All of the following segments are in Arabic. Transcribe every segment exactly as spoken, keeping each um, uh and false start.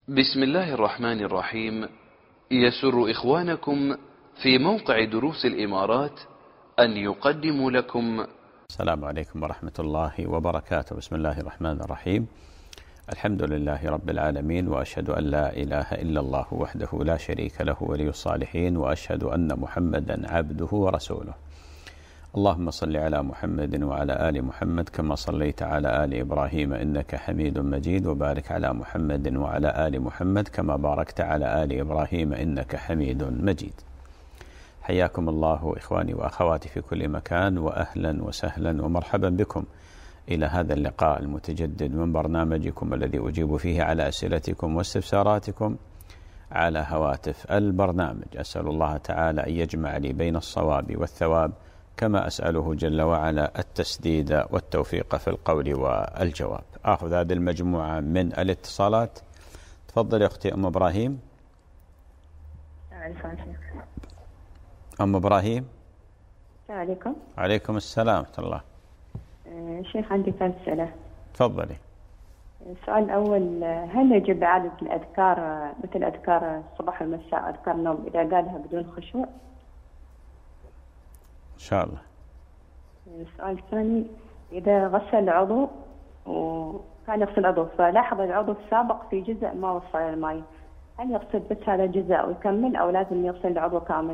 بسم الله الرحمن الرحيم. يسر إخوانكم في موقع دروس الإمارات أن يقدموا لكم. السلام عليكم ورحمة الله وبركاته. بسم الله الرحمن الرحيم. الحمد لله رب العالمين، وأشهد أن لا إله إلا الله وحده لا شريك له ولي الصالحين، وأشهد أن محمدا عبده ورسوله. اللهم صل على محمد وعلى آل محمد كما صليت على آل إبراهيم إنك حميد مجيد، وبارك على محمد وعلى آل محمد كما باركت على آل إبراهيم إنك حميد مجيد. حياكم الله إخواني وأخواتي في كل مكان، وأهلا وسهلا ومرحبا بكم إلى هذا اللقاء المتجدد من برنامجكم الذي أجيب فيه على أسئلتكم واستفساراتكم على هواتف البرنامج. أسأل الله تعالى أن يجمع لي بين الصواب والثواب، كما أسأله جل وعلا التسديد والتوفيق في القول والجواب. أخذ هذه المجموعة من الاتصالات. تفضل يا أختي أم إبراهيم. أم إبراهيم. السلام عليكم. عليكم السلام ورحمة الله. شيخ عندي ثلاث أسئلة. تفضلي. السؤال الأول، هل يجب إعادة الأذكار مثل أذكار الصباح والمساء أذكار النوم إذا قالها بدون خشوع؟ إن شاء الله. السؤال الثاني، إذا غسل عضو وكان يغسل عضو فلاحظ العضو السابق في جزء ما وصل الماء، هل يغسل بس هذا الجزء ويكمل أو لازم يغسل العضو كامل؟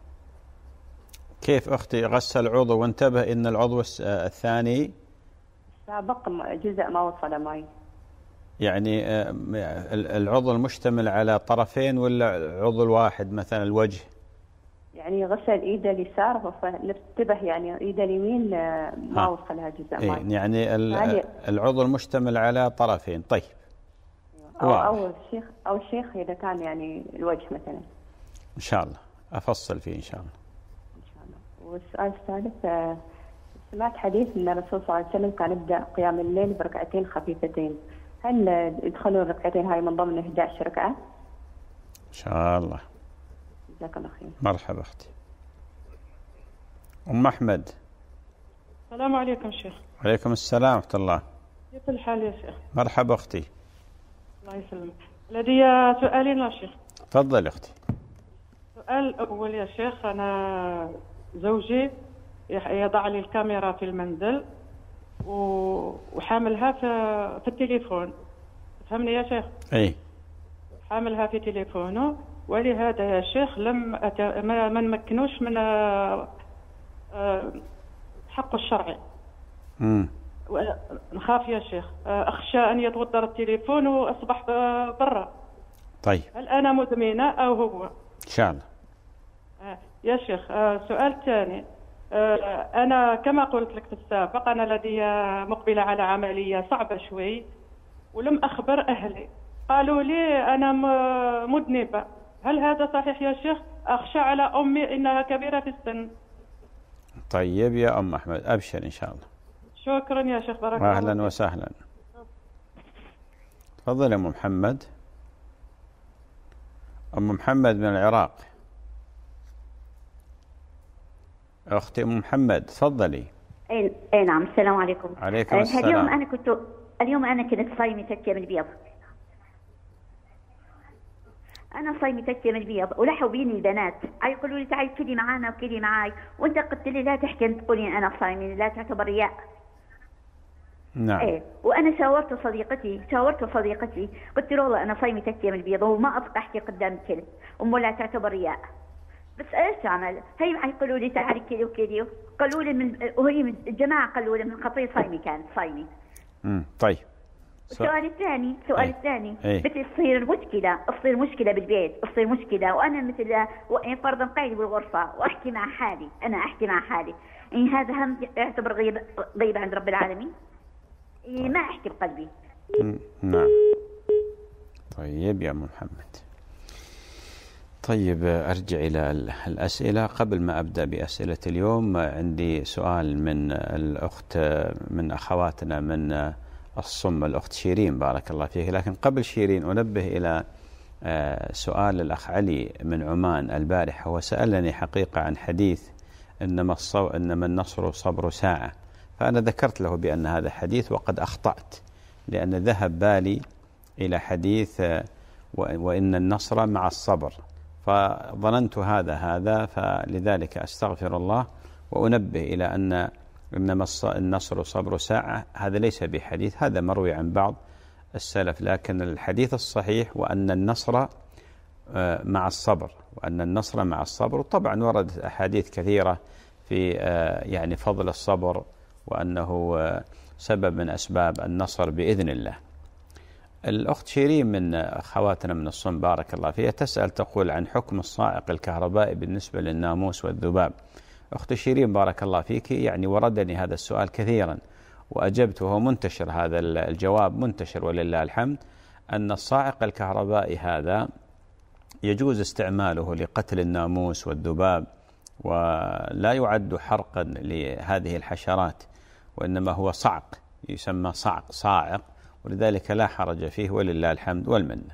كيف أختي غسل عضو وانتبه إن العضو الثاني السابق جزء ما وصل ماء؟ يعني العضو المشتمل على طرفين ولا عضو الواحد، مثلا الوجه؟ يعني غسل ايده اليسار فانتبه يعني ايده اليمين ما وصلها جزء ماء. يعني العضو المشتمل على طرفين. طيب. او او الشيخ او الشيخ اذا كان يعني الوجه مثلا. ان شاء الله افصل فيه ان شاء الله. ان شاء الله. والسؤال الثالث، سمعت حديث ان الرسول صلى الله عليه وسلم كان يبدا قيام الليل بركعتين خفيفتين، هل يدخلوا الركعتين هاي من ضمن إحدى عشرة ركعه؟ ان شاء الله. جزاك الله خير. مرحبا اختي. ام احمد. السلام عليكم شيخ. وعليكم السلام ورحمه الله. كيف الحال يا شيخ؟ مرحبا اختي. الله يسلمك. لدي سؤالين يا شيخ. تفضل اختي. السؤال الاول يا شيخ، انا زوجي يضع لي الكاميرا في المنزل وحاملها في في التليفون، فهمني يا شيخ؟ اي. حاملها في تليفونه، ولهذا يا شيخ لم أت... ما نمكنوش من حقه الشرعي. امم نخاف يا شيخ، أخشى أن يتوتر التليفون وأصبح برا. طيب. هل أنا مدمنة أو هو؟ إن شاء الله. يا شيخ سؤال ثاني، أنا كما قلت لك في السابق أنا لدي مقبلة على عملية صعبة شوي، ولم أخبر أهلي، قالوا لي أنا مذنبة، هل هذا صحيح يا شيخ؟ أخشى على أمي إنها كبيرة في السن. طيب يا أم أحمد أبشر إن شاء الله. شكرا يا شيخ، بارك الله. أهلا وسهلا. تفضل يا أم محمد. أم محمد من العراق. أختي أم محمد تفضلي. أي أي نعم. السلام عليكم. عليكم السلام. اليوم أنا كنت اليوم أنا كنت صايمة تكة من البيض. أنا صايمة تكة من البيض ولحوا بيني البنات يقولوا لي تعالي كلي معانا وكلي معاي، وأنت قلت لي لا تحكي تقولين أنا صايمة، لا تعتبر رياء. نعم. إيه. وأنا شاورت صديقتي شاورت صديقتي قلت له والله أنا صايمة تكة من البيض وما أبقى أحكي قدام الكل، أمه لا تعتبر رياء. بس ايش اعمل؟ هي يقولوا لي تعالي كذي وكذي، قالوا لي من وهي من الجماعه قالوا لي من خطيه صايمه كانت صايمه. امم طيب. السؤال الثاني السؤال أي. الثاني أي. مثل تصير مشكله تصير مشكله بالبيت، تصير مشكله وانا مثل فرضا قاعد بالغرفه واحكي مع حالي، انا احكي مع حالي، يعني هذا هم يعتبر غيبه غيبه عند رب العالمين؟ يعني ما احكي بقلبي. نعم. طيب يا ام محمد. طيب أرجع إلى الأسئلة. قبل ما أبدأ بأسئلة اليوم عندي سؤال من الأخت من أخواتنا من الصم، الأخت شيرين بارك الله فيك. لكن قبل شيرين أنبه إلى سؤال الأخ علي من عمان البارحة، وسألني حقيقة عن حديث إنما, الصو... إنما النصر صبر ساعة، فأنا ذكرت له بأن هذا حديث وقد أخطأت، لأن ذهب بالي إلى حديث وإن النصر مع الصبر، فظننت هذا هذا فلذلك أستغفر الله وأنبه إلى أن إنما النصر صبر ساعة. هذا ليس بحديث، هذا مروي عن بعض السلف، لكن الحديث الصحيح وأن النصر مع الصبر، وأن النصر مع الصبر. طبعا وردت أحاديث كثيرة في يعني فضل الصبر وأنه سبب من أسباب النصر بإذن الله. الأخت شيرين من أخواتنا من الصن بارك الله فيها تسأل تقول عن حكم الصاعق الكهربائي بالنسبة للناموس والذباب. أخت شيرين بارك الله فيك، يعني وردني هذا السؤال كثيرا وأجبت، وهو منتشر، هذا الجواب منتشر ولله الحمد، أن الصاعق الكهربائي هذا يجوز استعماله لقتل الناموس والذباب، ولا يعد حرقا لهذه الحشرات، وإنما هو صعق، يسمى صعق صاعق، ولذلك لا حرج فيه ولله الحمد والمنة.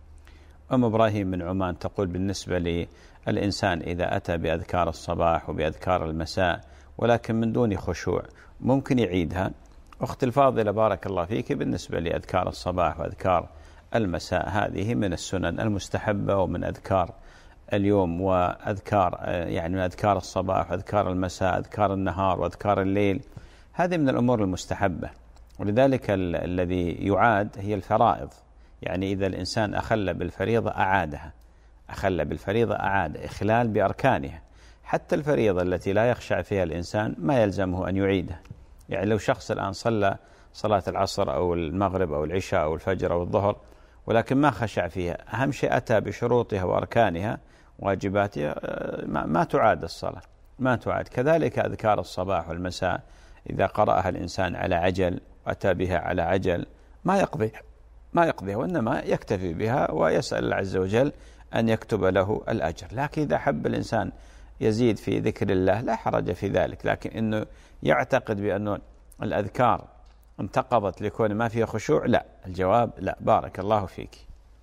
أم إبراهيم من عمان تقول بالنسبة للإنسان إذا أتى بأذكار الصباح وبأذكار المساء ولكن من دون خشوع ممكن يعيدها؟ أخت الفاضلة بارك الله فيك، بالنسبة لأذكار الصباح وأذكار المساء هذه من السنن المستحبة ومن أذكار اليوم، وأذكار يعني من أذكار الصباح وأذكار المساء، أذكار النهار وأذكار الليل، هذه من الأمور المستحبة. ولذلك ال الذي يعاد هي الفرائض، يعني إذا الإنسان أخل بالفريضة أعادها، أخل بالفريضة أعاد إخلال بأركانها. حتى الفريضة التي لا يخشع فيها الإنسان ما يلزمه أن يعيدها. يعني لو شخص الآن صلى صلاة العصر أو المغرب أو العشاء أو الفجر أو الظهر ولكن ما خشع فيها، أهم شيء أتى بشروطها وأركانها واجباتها، ما تعاد الصلاة، ما تعاد. كذلك أذكار الصباح والمساء إذا قرأها الإنسان على عجل وأتى بها على عجل ما يقضي ما يقضيها، وإنما يكتفي بها ويسأل الله عز وجل أن يكتب له الأجر. لكن إذا حب الإنسان يزيد في ذكر الله لا حرج في ذلك، لكن إنه يعتقد بأنه الأذكار انتقضت لكون ما فيها خشوع، لا، الجواب لا. بارك الله فيك.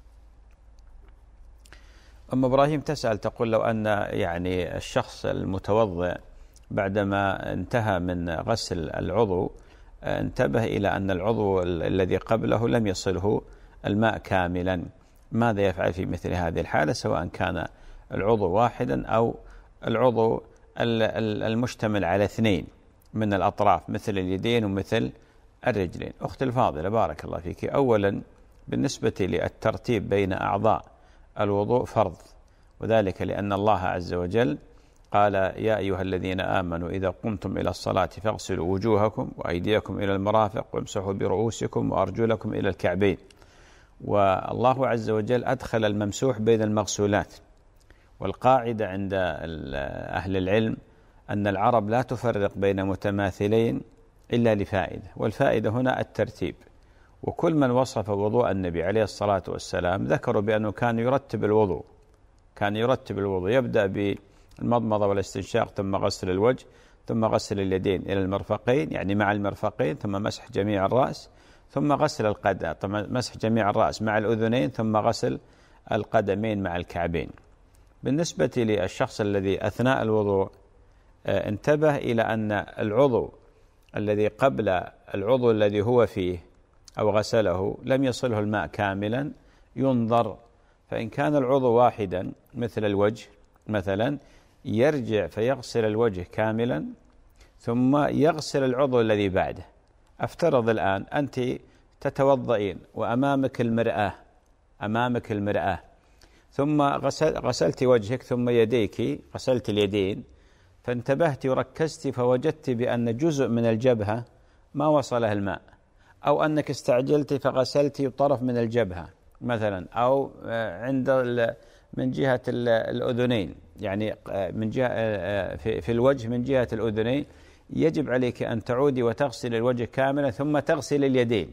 أم إبراهيم تسأل تقول لو أن يعني الشخص المتوضئ بعدما انتهى من غسل العضو انتبه إلى أن العضو الذي قبله لم يصله الماء كاملا، ماذا يفعل في مثل هذه الحالة، سواء كان العضو واحدا أو العضو المشتمل على اثنين من الأطراف مثل اليدين ومثل الرجلين؟ أخت الفاضلة بارك الله فيك، أولا بالنسبة للترتيب بين أعضاء الوضوء فرض، وذلك لأن الله عز وجل قال يا أيها الذين آمنوا إذا قمتم إلى الصلاة فاغسلوا وجوهكم وأيديكم إلى المرافق وامسحوا برؤوسكم وأرجلكم إلى الكعبين. والله عز وجل أدخل الممسوح بين المغسولات. والقاعدة عند أهل العلم أن العرب لا تفرق بين متماثلين إلا لفائدة، والفائدة هنا الترتيب. وكل من وصف وضوء النبي عليه الصلاة والسلام ذكروا بأنه كان يرتب الوضوء، كان يرتب الوضوء، يبدأ بالمضمضة والاستنشاق ثم غسل الوجه ثم غسل اليدين إلى المرفقين يعني مع المرفقين ثم مسح جميع الرأس ثم غسل القدم، ثم مسح جميع الرأس مع الأذنين ثم غسل القدمين مع الكعبين. بالنسبة للشخص الذي أثناء الوضوء انتبه إلى أن العضو الذي قبل العضو الذي هو فيه أو غسله لم يصله الماء كاملا ينظر، فإن كان العضو واحدا مثل الوجه مثلا يرجع فيغسل الوجه كاملا ثم يغسل العضو الذي بعده. أفترض الآن أنت تتوضئين وأمامك المرآة، أمامك المرآة ثم غسل غسلت وجهك ثم يديك، غسلت اليدين، فانتبهت وركزت فوجدت بأن جزء من الجبهة ما وصله الماء، أو أنك استعجلت فغسلت طرف من الجبهة مثلا، أو عند من جهة الأذنين، يعني من جهة في الوجه من جهة الأذنين، يجب عليك أن تعودي وتغسل الوجه كاملا ثم تغسل اليدين.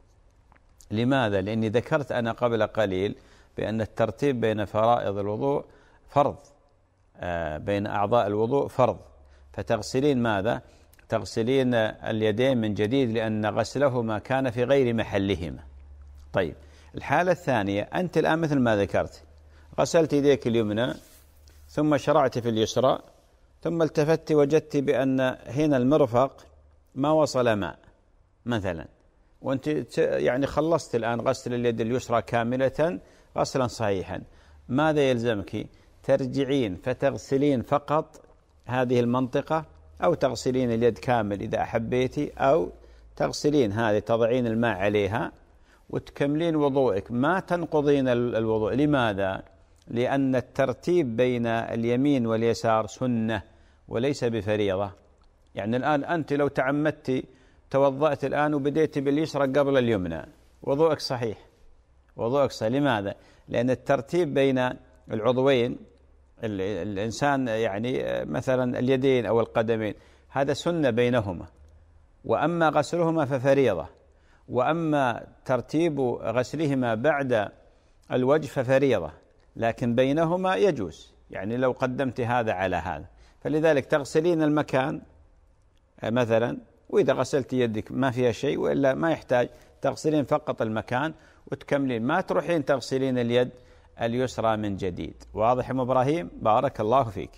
لماذا؟ لأني ذكرت أنا قبل قليل بأن الترتيب بين فرائض الوضوء فرض، بين أعضاء الوضوء فرض، فتغسلين ماذا؟ تغسلين اليدين من جديد لأن غسلهما كان في غير محلهما. طيب الحالة الثانية، أنت الآن مثل ما ذكرت غسلت يديك اليمنى ثم شرعت في اليسرى ثم التفت وجدت بأن هنا المرفق ما وصل ماء مثلا، وأنت يعني خلصت الآن غسل اليد اليسرى كاملة، غسلا صحيحا، ماذا يلزمك؟ ترجعين فتغسلين فقط هذه المنطقة، أو تغسلين اليد كامل إذا أحبيتي، أو تغسلين هذه تضعين الماء عليها وتكملين وضوءك، ما تنقضين الوضوء. لماذا؟ لأن الترتيب بين اليمين واليسار سنة وليس بفريضة. يعني الآن أنت لو تعمدت توضأت الآن وبديت باليسرى قبل اليمنى، وضوءك صحيح، وضوءك صحيح. لماذا؟ لأن الترتيب بين العضوين، الإنسان يعني مثلا اليدين أو القدمين، هذا سنة بينهما، وأما غسلهما ففريضة، وأما ترتيب غسلهما بعد الوجه ففريضة، لكن بينهما يجوز، يعني لو قدمت هذا على هذا. فلذلك تغسلين المكان مثلا، وإذا غسلت يدك ما فيها شيء، وإلا ما يحتاج، تغسلين فقط المكان وتكملين، ما تروحين تغسلين اليد اليسرى من جديد. واضح أم إبراهيم؟ بارك الله فيك.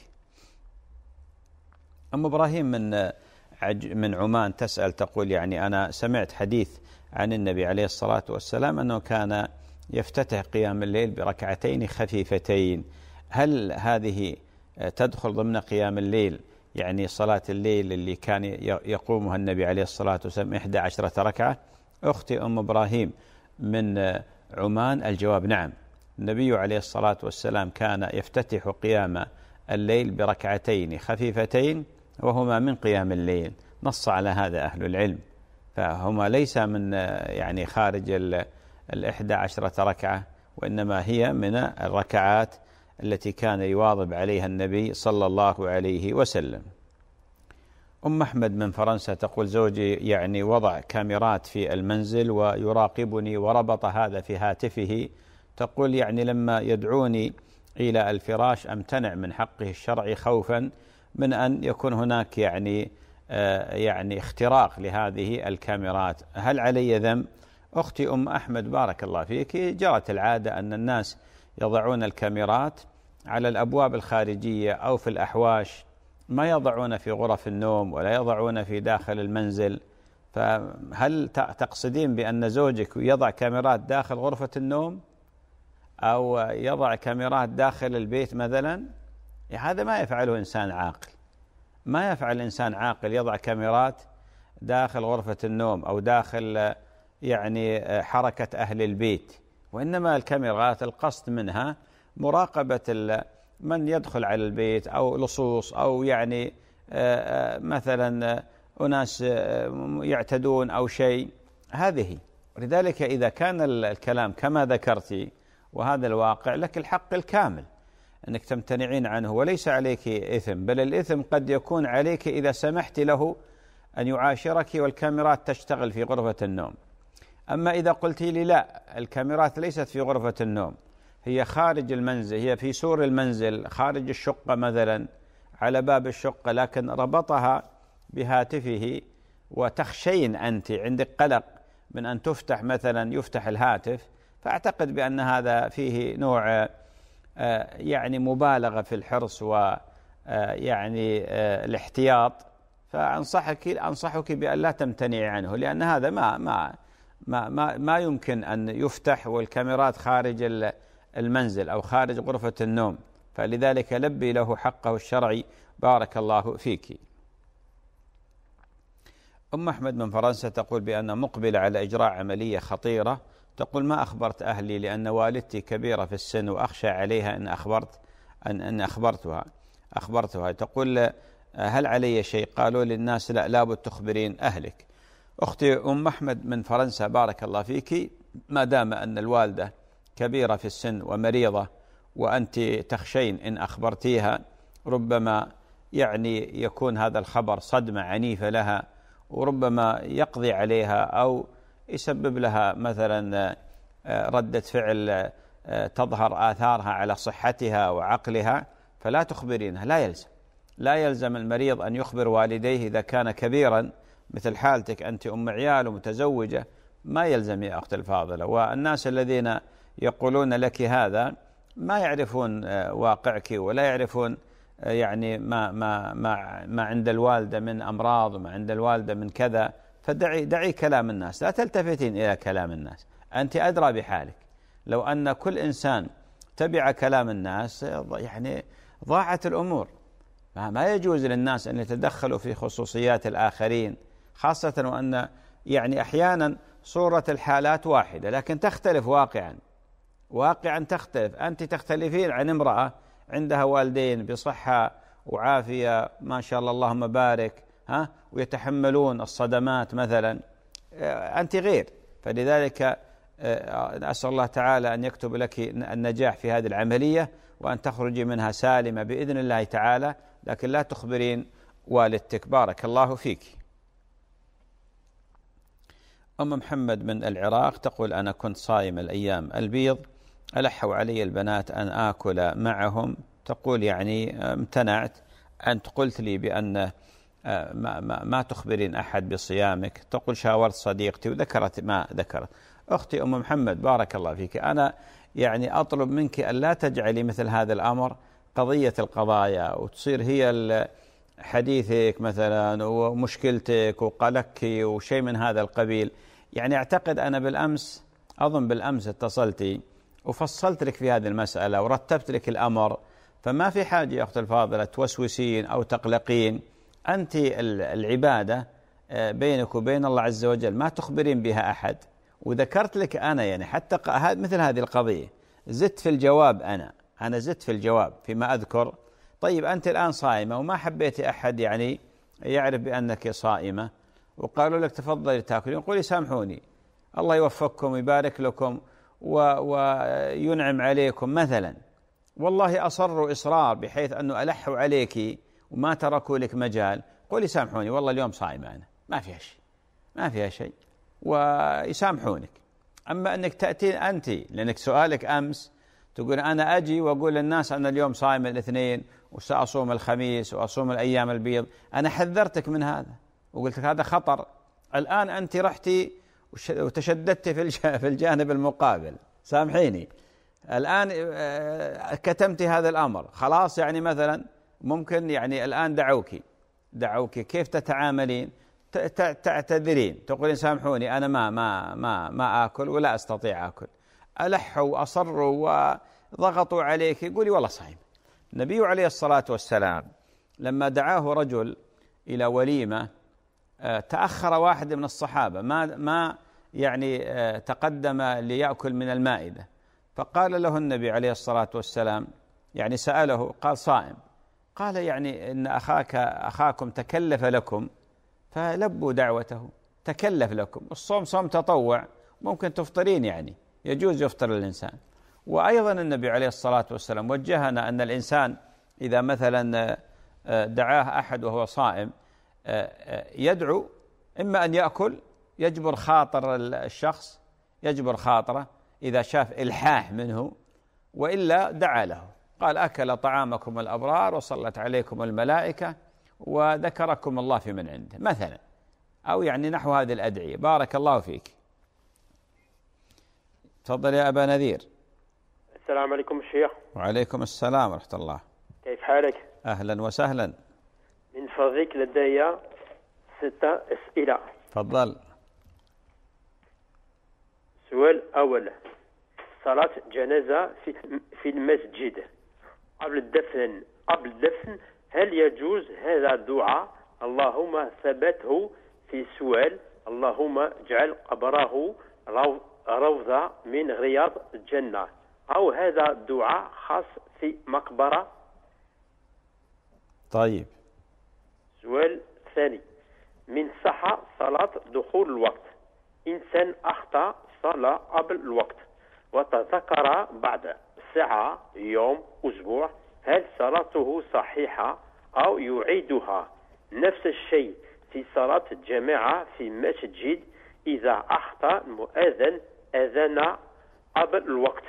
أم إبراهيم من من عمان تسأل تقول يعني أنا سمعت حديث عن النبي عليه الصلاة والسلام أنه كان يفتتح قيام الليل بركعتين خفيفتين، هل هذه تدخل ضمن قيام الليل؟ يعني صلاة الليل اللي كان يقومها النبي عليه الصلاة والسلام إحدى عشرة ركعة. أختي أم إبراهيم من عمان، الجواب نعم، النبي عليه الصلاة والسلام كان يفتتح قيام الليل بركعتين خفيفتين، وهما من قيام الليل، نص على هذا أهل العلم، فهما ليس من يعني خارج الإحدى عشرة ركعة، وإنما هي من الركعات التي كان يواظب عليها النبي صلى الله عليه وسلم. أم أحمد من فرنسا تقول زوجي يعني وضع كاميرات في المنزل ويراقبني وربط هذا في هاتفه، تقول يعني لما يدعوني إلى الفراش أمتنع من حقه الشرعي خوفا من أن يكون هناك يعني آه يعني اختراق لهذه الكاميرات، هل علي ذنب؟ أختي أم أحمد بارك الله فيك، جرت العادة أن الناس يضعون الكاميرات على الأبواب الخارجية أو في الأحواش، ما يضعون في غرف النوم ولا يضعون في داخل المنزل، فهل تقصدين بأن زوجك يضع كاميرات داخل غرفة النوم أو يضع كاميرات داخل البيت مثلا؟ هذا ما يفعله إنسان عاقل، ما يفعل إنسان عاقل يضع كاميرات داخل غرفة النوم أو داخل يعني حركة أهل البيت، وإنما الكاميرات القصد منها مراقبة من يدخل على البيت أو لصوص أو يعني مثلا أناس يعتدون أو شيء، هذه. ولذلك إذا كان الكلام كما ذكرتي وهذا الواقع، لك الحق الكامل أنك تمتنعين عنه وليس عليك إثم، بل الإثم قد يكون عليك إذا سمحت له أن يعاشرك والكاميرات تشتغل في غرفة النوم. أما إذا قلت لي لا، الكاميرات ليست في غرفة النوم، هي خارج المنزل، هي في سور المنزل خارج الشقة مثلا على باب الشقة، لكن ربطها بهاتفه وتخشين أنت عندك قلق من أن تفتح مثلا يفتح الهاتف، فأعتقد بأن هذا فيه نوع يعني مبالغة في الحرص ويعني الاحتياط، فأنصحك أنصحك بأن لا تمتنعي عنه، لأن هذا ما ما ما ما, ما يمكن أن يفتح والكاميرات خارج المنزل أو خارج غرفة النوم، فلذلك لبي له حقه الشرعي بارك الله فيك. أم أحمد من فرنسا تقول بأن مقبلة على إجراء عملية خطيرة، تقول ما أخبرت أهلي لأن والدتي كبيرة في السن وأخشى عليها إن أخبرت أن أن أخبرتها أخبرتها تقول هل علي شيء؟ قالوا للناس لا، لابد تخبرين أهلك. أختي أم أحمد من فرنسا بارك الله فيك، ما دام أن الوالدة كبيرة في السن ومريضة وأنت تخشين إن أخبرتيها ربما يعني يكون هذا الخبر صدمة عنيفة لها، وربما يقضي عليها أو يسبب لها مثلا ردة فعل تظهر آثارها على صحتها وعقلها، فلا تخبرينها، لا يلزم لا يلزم المريض أن يخبر والديه إذا كان كبيرا مثل حالتك أنت أم عيال ومتزوجة، ما يلزم يا أخت الفاضلة. والناس الذين يقولون لك هذا ما يعرفون واقعك ولا يعرفون يعني ما ما ما ما عند الوالدة من أمراض وما عند الوالدة من كذا، فدعي دعي كلام الناس، لا تلتفتين إلى كلام الناس، أنت أدرى بحالك. لو أن كل إنسان تبع كلام الناس يعني ضاعت الأمور. ما يجوز للناس أن يتدخلوا في خصوصيات الآخرين، خاصة وأن يعني أحيانا صورة الحالات واحدة لكن تختلف واقعا، واقعا تختلف. أنت تختلفين عن امرأة عندها والدين بصحة وعافية ما شاء الله اللهم بارك، ها، ويتحملون الصدمات مثلا، أنت غير. فلذلك أسأل الله تعالى أن يكتب لك النجاح في هذه العملية وأن تخرجي منها سالمة بإذن الله تعالى، لكن لا تخبرين والدتك. بارك الله فيك. أم محمد من العراق تقول: أنا كنت صائم الأيام البيض، ألحوا علي البنات أن آكل معهم. تقول يعني امتنعت، أنت قلت لي بأن ما, ما, ما تخبرين أحد بصيامك. تقول: شاورت صديقتي وذكرت ما ذكرت. أختي أم محمد بارك الله فيك، أنا يعني أطلب منك أن لا تجعلي مثل هذا الأمر قضية القضايا وتصير هي حديثك مثلا ومشكلتك وقلقك وشيء من هذا القبيل. يعني أعتقد أنا بالأمس، أظن بالأمس اتصلتي وفصلت لك في هذه المسألة ورتبت لك الأمر، فما في حاجة يا أخت الفاضلة توسوسين أو تقلقين. أنت العبادة بينك وبين الله عز وجل ما تخبرين بها أحد، وذكرت لك أنا يعني حتى مثل هذه القضية زدت في الجواب، أنا أنا زدت في الجواب فيما أذكر. طيب أنت الآن صائمة وما حبيتي أحد يعني يعرف بأنك صائمة، وقالوا لك تفضلي تأكلين، قولي سامحوني الله يوفقكم ويبارك لكم وينعم عليكم مثلا. والله أصروا إصرار بحيث أنه ألحوا عليك وما تركوا لك مجال، قولي سامحوني والله اليوم صائمة أنا، ما فيها شيء ما فيها شيء ويسامحونك. أما أنك تأتين أنت لأنك سؤالك أمس تقول أنا أجي وأقول للناس أنا اليوم صائم الاثنين وسأصوم الخميس وأصوم الأيام البيض، أنا حذرتك من هذا وقلت لك هذا خطر. الآن أنت رحتي وتشددت في الجانب المقابل، سامحيني. الآن كتمتي هذا الأمر خلاص، يعني مثلا ممكن يعني الآن دعوك دعوك كيف تتعاملين؟ تعتذرين تقولين سامحوني أنا ما ما ما ما آكل ولا أستطيع آكل. ألحوا وأصروا وضغطوا عليك، يقولي والله صايم. النبي عليه الصلاة والسلام لما دعاه رجل إلى وليمة تأخر واحد من الصحابة ما ما يعني تقدم ليأكل من المائدة، فقال له النبي عليه الصلاة والسلام يعني سأله قال صائم، قال يعني إن أخاك أخاكم تكلف لكم فلبوا دعوته، تكلف لكم. الصوم صوم تطوع ممكن تفطرين، يعني يجوز يفطر الإنسان. وأيضا النبي عليه الصلاة والسلام وجهنا أن الإنسان إذا مثلا دعاه أحد وهو صائم يدعو، إما أن يأكل يجبر خاطر الشخص، يجبر خاطره إذا شاف إلحاح منه، وإلا دعا له قال أكل طعامكم الأبرار وصلت عليكم الملائكة وذكركم الله في من عنده مثلا، أو يعني نحو هذه الأدعية. بارك الله فيك. تفضل يا أبا نذير. السلام عليكم الشيخ. وعليكم السلام ورحمة الله. كيف حالك؟ أهلا وسهلا. من فضلك لدي ستة أسئلة. تفضل. سؤال أول: صلاة جنازة في في المسجد قبل الدفن قبل الدفن هل يجوز هذا الدعاء اللهم ثبته في سؤال اللهم اجعل قبره روضة من رياض الجنة، أو هذا الدعاء خاص في مقبرة؟ طيب. سؤال ثاني: من صحة صلاة دخول الوقت إنسان أخطأ صلاة قبل الوقت وتذكر بعد ساعة يوم أسبوع، هل صلاته صحيحة أو يعيدها؟ نفس الشيء في صلاة الجماعة في مسجد إذا أخطأ المؤذن أذن قبل الوقت.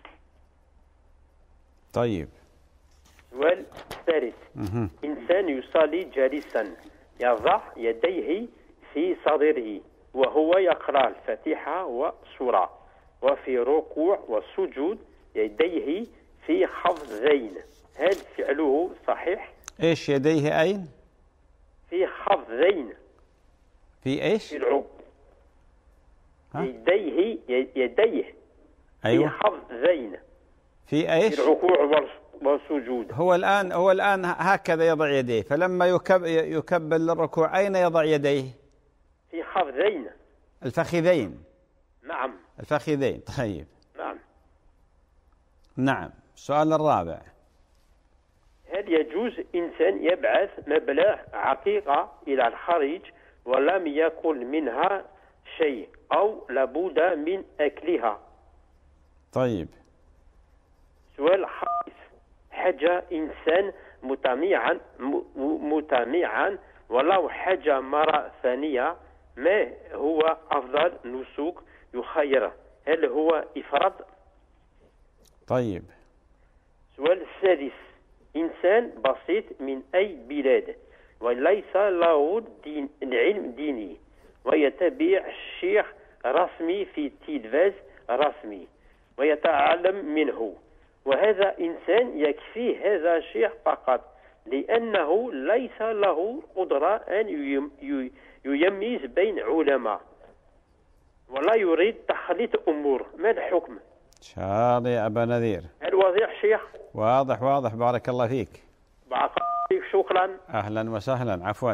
طيب. سؤال ثالث: إنسان يصلي جالسا يضع يديه في صدره وهو يقرأ الفاتحة والسورة، وفي ركوع والسجود يديه في خفضين، هل فعله صحيح؟ إيش يديه أين؟ في خفضين. في إيش؟ في العو... يديه يديه أيوة. في خفضين في ايش؟ في الركوع والسجود. هو الآن هو الآن هكذا يضع يديه، فلما يكب يكبل للركوع أين يضع يديه؟ في خفضين. الفخذين. نعم. الفخذين. طيب. نعم. نعم. السؤال الرابع: هل يجوز إنسان يبعث مبلغ عقيقة إلى الخارج ولم يأكل منها شيء أو لابد من أكلها؟ طيب. سؤال خامس: حج إنسان متميعا متميعا ولو حج مرة ثانية، ما هو أفضل نسك يخير؟ هل هو إفراد؟ طيب. السؤال السادس: إنسان بسيط من أي بلاد وليس له دين العلم ديني ويتبع شيخ رسمي في تلفاز رسمي ويتعلم منه، وهذا إنسان يكفي هذا الشيخ فقط لأنه ليس له قدرة أن يميز بين علماء ولا يريد تخليط أمور، ما الحكم؟ شاطر يا أبا نذير. هل واضح شيخ؟ واضح واضح، بارك الله فيك. بارك الله فيك، شكرا. أهلا وسهلا، عفوا.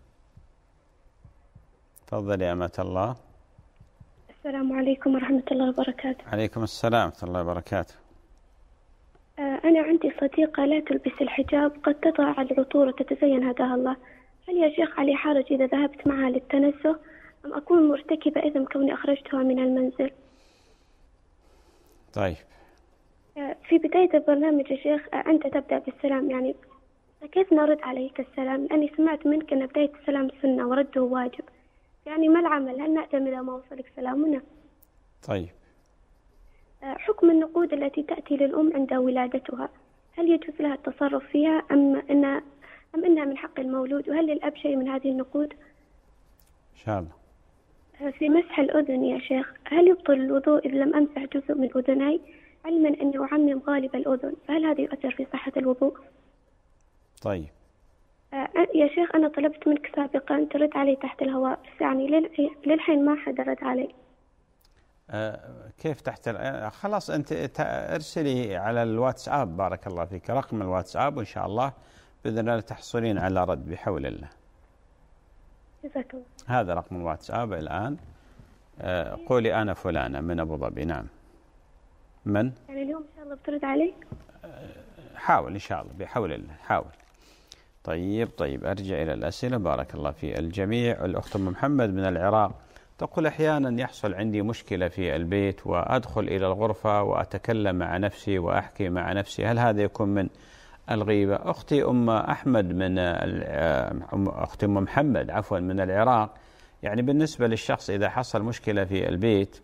تفضل يا أمة الله. السلام عليكم ورحمة الله وبركاته. عليكم السلام ورحمة الله وبركاته. أنا عندي صديقة لا تلبس الحجاب، قد تطغى على العطور وتتزين هداها الله، هل يا شيخ علي حرج إذا ذهبت معها للتنزه أم أكون مرتكبة إثم كوني أخرجتها من المنزل؟ طيب. في بداية البرنامج يا شيخ أنت تبدأ بالسلام، يعني كيف نرد عليك السلام؟ لأني سمعت منك أن بداية السلام سنة ورده واجب، يعني ما العمل؟ هل نأتم إذا ما وصلك سلامنا؟ طيب. حكم النقود التي تأتي للأم عند ولادتها، هل يجوز لها التصرف فيها أم إن أم إنها من حق المولود؟ وهل للأب شيء من هذه النقود؟ إن شاء الله. في مسح الأذن يا شيخ، هل يبطل الوضوء إذا لم أمسح جزء من أذني، علما أني أعمم غالب الأذن، فهل هذا يؤثر في صحة الوضوء؟ طيب. يا شيخ أنا طلبت منك سابقا ترد علي تحت الهواء، بس يعني للحين ما حد رد علي. أه كيف تحت ال... خلاص أنت ارسلي على الواتساب، بارك الله فيك، رقم الواتساب، وإن شاء الله بإذن الله تحصلين على رد بحول الله. جزاك الله. هذا رقم الواتساب الآن. أه قولي أنا فلانة من أبو ظبي. نعم. من؟ يعني اليوم إن شاء الله بترد علي؟ حاول إن شاء الله بحول الله، حاول. طيب طيب أرجع إلى الأسئلة، بارك الله في الجميع. الأخت أم محمد من العراق تقول: أحيانا يحصل عندي مشكلة في البيت وأدخل إلى الغرفة وأتكلم مع نفسي وأحكي مع نفسي، هل هذا يكون من الغيبة؟ أختي أم أحمد من أختي أم محمد عفوا من العراق، يعني بالنسبة للشخص إذا حصل مشكلة في البيت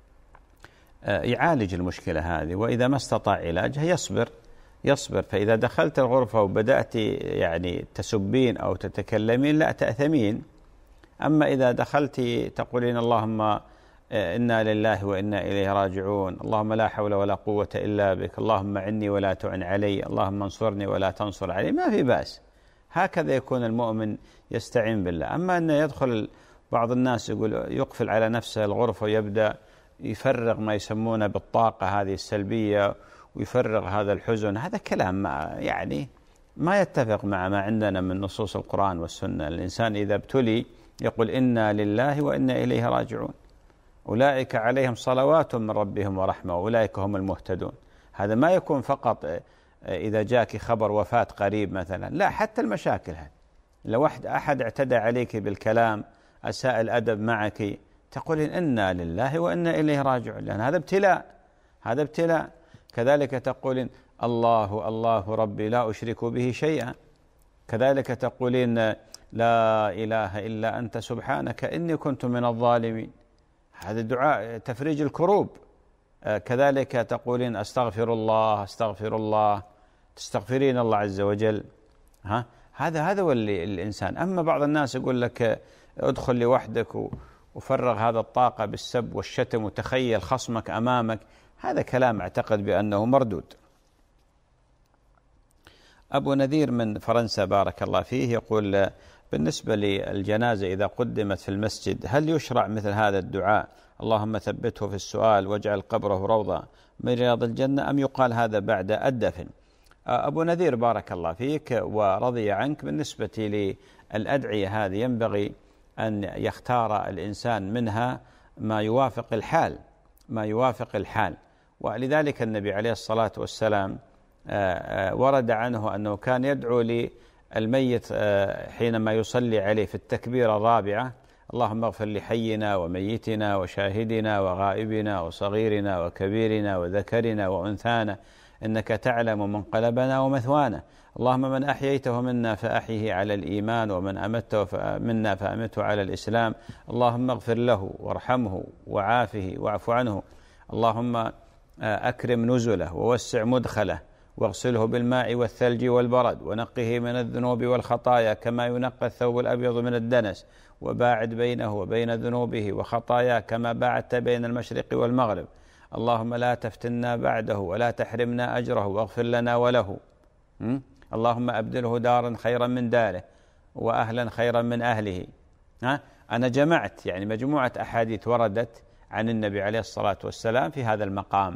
يعالج المشكلة هذه، وإذا ما استطاع علاجها يصبر يصبر فإذا دخلت الغرفة وبدأت يعني تسبين أو تتكلمين لا تأثمين. أما إذا دخلت تقولين اللهم إنا لله وإنا إليه راجعون، اللهم لا حول ولا قوة إلا بك، اللهم عني ولا تعن علي، اللهم انصرني ولا تنصر علي، ما في بأس. هكذا يكون المؤمن يستعين بالله. أما أن يدخل بعض الناس يقول يقفل على نفسه الغرفة ويبدأ يفرغ ما يسمونه بالطاقة هذه السلبية ويفرغ هذا الحزن، هذا كلام ما يعني ما يتفق مع ما عندنا من نصوص القرآن والسنة. الإنسان إذا ابتلي يقول إنا لله وإنا إليه راجعون، أولئك عليهم صلوات من ربهم ورحمة وأولئك هم المهتدون. هذا ما يكون فقط إذا جاك خبر وفاة قريب مثلا، لا، حتى المشاكل هذه. لو واحد أحد اعتدى عليك بالكلام، أساء الأدب معك، تقولين إنا لله وإنا إليه راجعون، لأن هذا ابتلاء، هذا ابتلاء. كذلك تقولين الله الله ربي لا أشرك به شيئا. كذلك تقولين لا إله إلا أنت سبحانك إني كنت من الظالمين، هذا دعاء تفريج الكروب. كذلك تقولين أستغفر الله أستغفر الله، تستغفرين الله عز وجل. ها هذا هذا هو الإنسان. أما بعض الناس يقول لك ادخل لوحدك وفرغ هذا الطاقة بالسب والشتم وتخيل خصمك أمامك، هذا كلام أعتقد بأنه مردود. أبو نذير من فرنسا بارك الله فيه يقول: بالنسبة للجنازة إذا قدمت في المسجد هل يشرع مثل هذا الدعاء اللهم ثبته في السؤال واجعل قبره روضة من رياض الجنة، أم يقال هذا بعد الدفن؟ أبو نذير بارك الله فيك ورضي عنك، بالنسبة للأدعية هذه ينبغي أن يختار الإنسان منها ما يوافق الحال ما يوافق الحال ولذلك النبي عليه الصلاة والسلام ورد عنه أنه كان يدعو للميت حينما يصلي عليه في التكبيرة الرابعة اللهم اغفر لحينا وميتنا وشاهدنا وغائبنا وصغيرنا وكبيرنا وذكرنا وأنثانا إنك تعلم منقلبنا ومثوانا، اللهم من أحييته منا فأحيه على الإيمان ومن أمته منا فأمته على الإسلام، اللهم اغفر له وارحمه وعافه واعف عنه، اللهم أكرم نزله ووسع مدخله واغسله بالماء والثلج والبرد ونقه من الذنوب والخطايا كما ينقى الثوب الأبيض من الدنس، وباعد بينه وبين ذنوبه وخطاياه كما باعدت بين المشرق والمغرب، اللهم لا تفتنا بعده ولا تحرمنا أجره واغفر لنا وله، اللهم أبدله دارا خيرا من داره وأهلا خيرا من أهله. ها أنا جمعت يعني مجموعة أحاديث وردت عن النبي عليه الصلاة والسلام في هذا المقام.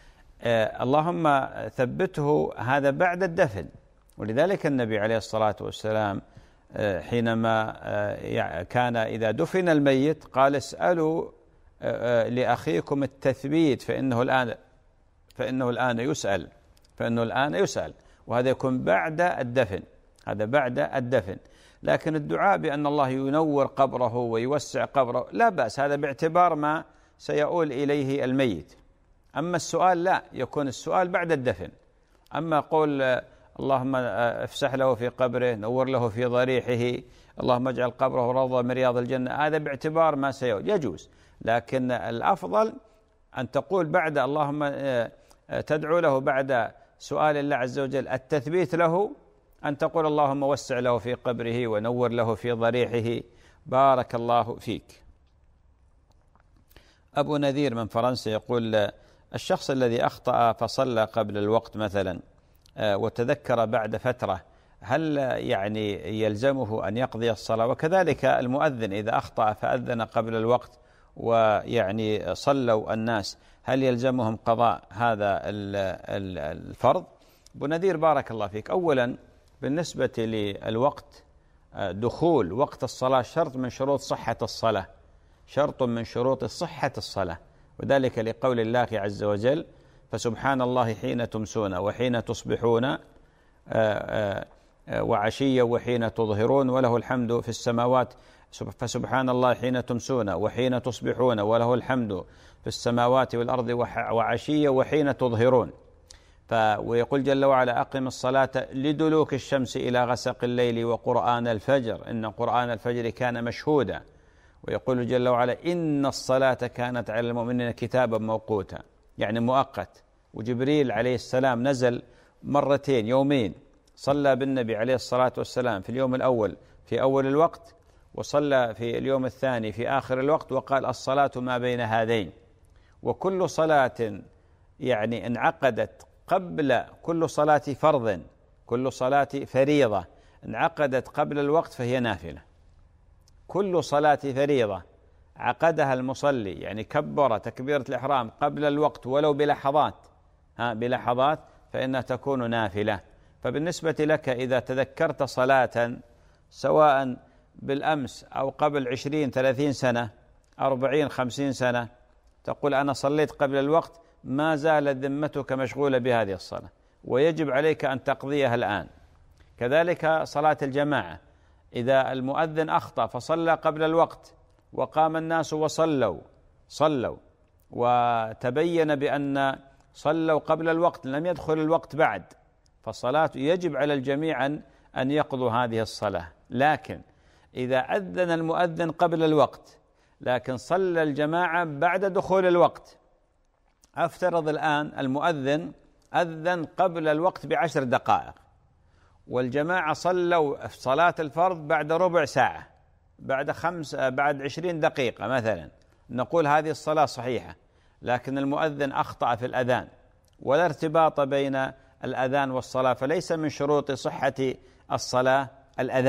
آه اللهم ثبته هذا بعد الدفن، ولذلك النبي عليه الصلاة والسلام آه حينما آه كان إذا دفن الميت قال اسألوا آه لأخيكم التثبيت فإنه الآن فإنه الآن يسأل فإنه الآن يسأل وهذا يكون بعد الدفن هذا بعد الدفن. لكن الدعاء بأن الله ينور قبره ويوسع قبره لا بأس، هذا باعتبار ما سيؤول إليه الميت. أما السؤال لا، يكون السؤال بعد الدفن. أما قول اللهم افسح له في قبره نور له في ضريحه اللهم اجعل قبره روضة من رياض الجنة، هذا باعتبار ما سيؤول يجوز، لكن الأفضل أن تقول بعد اللهم تدعو له بعد سؤال الله عز وجل التثبيت له أن تقول اللهم وسع له في قبره ونور له في ضريحه. بارك الله فيك. أبو نذير من فرنسا يقول الشخص الذي أخطأ فصلى قبل الوقت مثلا وتذكر بعد فترة هل يعني يلزمه أن يقضي الصلاة؟ وكذلك المؤذن إذا أخطأ فأذن قبل الوقت ويعني صلوا الناس هل يلزمهم قضاء هذا الفرض؟ أبو نذير بارك الله فيك، أولا بالنسبة للوقت دخول وقت الصلاة شرط من شروط صحة الصلاة شرط من شروط صحة الصلاة، وذلك لقول الله عز وجل فسبحان الله حين تمسون وحين تصبحون وعشيا وحين تظهرون وله الحمد في السماوات فسبحان الله حين تمسون وحين تصبحون وله الحمد في السماوات والأرض وعشيا وحين تظهرون. ويقول جل وعلا أقم الصلاة لدلوك الشمس إلى غسق الليل وقرآن الفجر إن قرآن الفجر كان مشهودا. ويقول جل وعلا إن الصلاة كانت على المؤمنين كتابا موقوتا، يعني مؤقت. وجبريل عليه السلام نزل مرتين يومين صلى بالنبي عليه الصلاة والسلام في اليوم الأول في أول الوقت وصلى في اليوم الثاني في آخر الوقت وقال الصلاة ما بين هذين. وكل صلاة يعني انعقدت قبل كل صلاة فرض كل صلاة فريضة انعقدت قبل الوقت فهي نافلة. كل صلاة فريضة عقدها المصلي يعني كبر تكبيرة الإحرام قبل الوقت ولو بلحظات ها بلحظات فإنها تكون نافلة. فبالنسبة لك إذا تذكرت صلاة سواء بالأمس أو قبل عشرين ثلاثين سنة أربعين خمسين سنة تقول أنا صليت قبل الوقت ما زالت ذمتك مشغولة بهذه الصلاة ويجب عليك أن تقضيها الآن. كذلك صلاة الجماعة إذا المؤذن أخطأ فصلى قبل الوقت وقام الناس وصلوا صلوا وتبين بأن صلوا قبل الوقت لم يدخل الوقت بعد فالصلاة يجب على الجميع أن يقضوا هذه الصلاة. لكن إذا أذن المؤذن قبل الوقت لكن صلى الجماعة بعد دخول الوقت، أفترض الآن المؤذن أذن قبل الوقت بعشر دقائق والجماعة صلوا صلاة الفرض بعد ربع ساعة بعد خمس بعد عشرين دقيقة مثلا، نقول هذه الصلاة صحيحة لكن المؤذن أخطأ في الأذان ولا ارتباط بين الأذان والصلاة، فليس من شروط صحة الصلاة الأذان،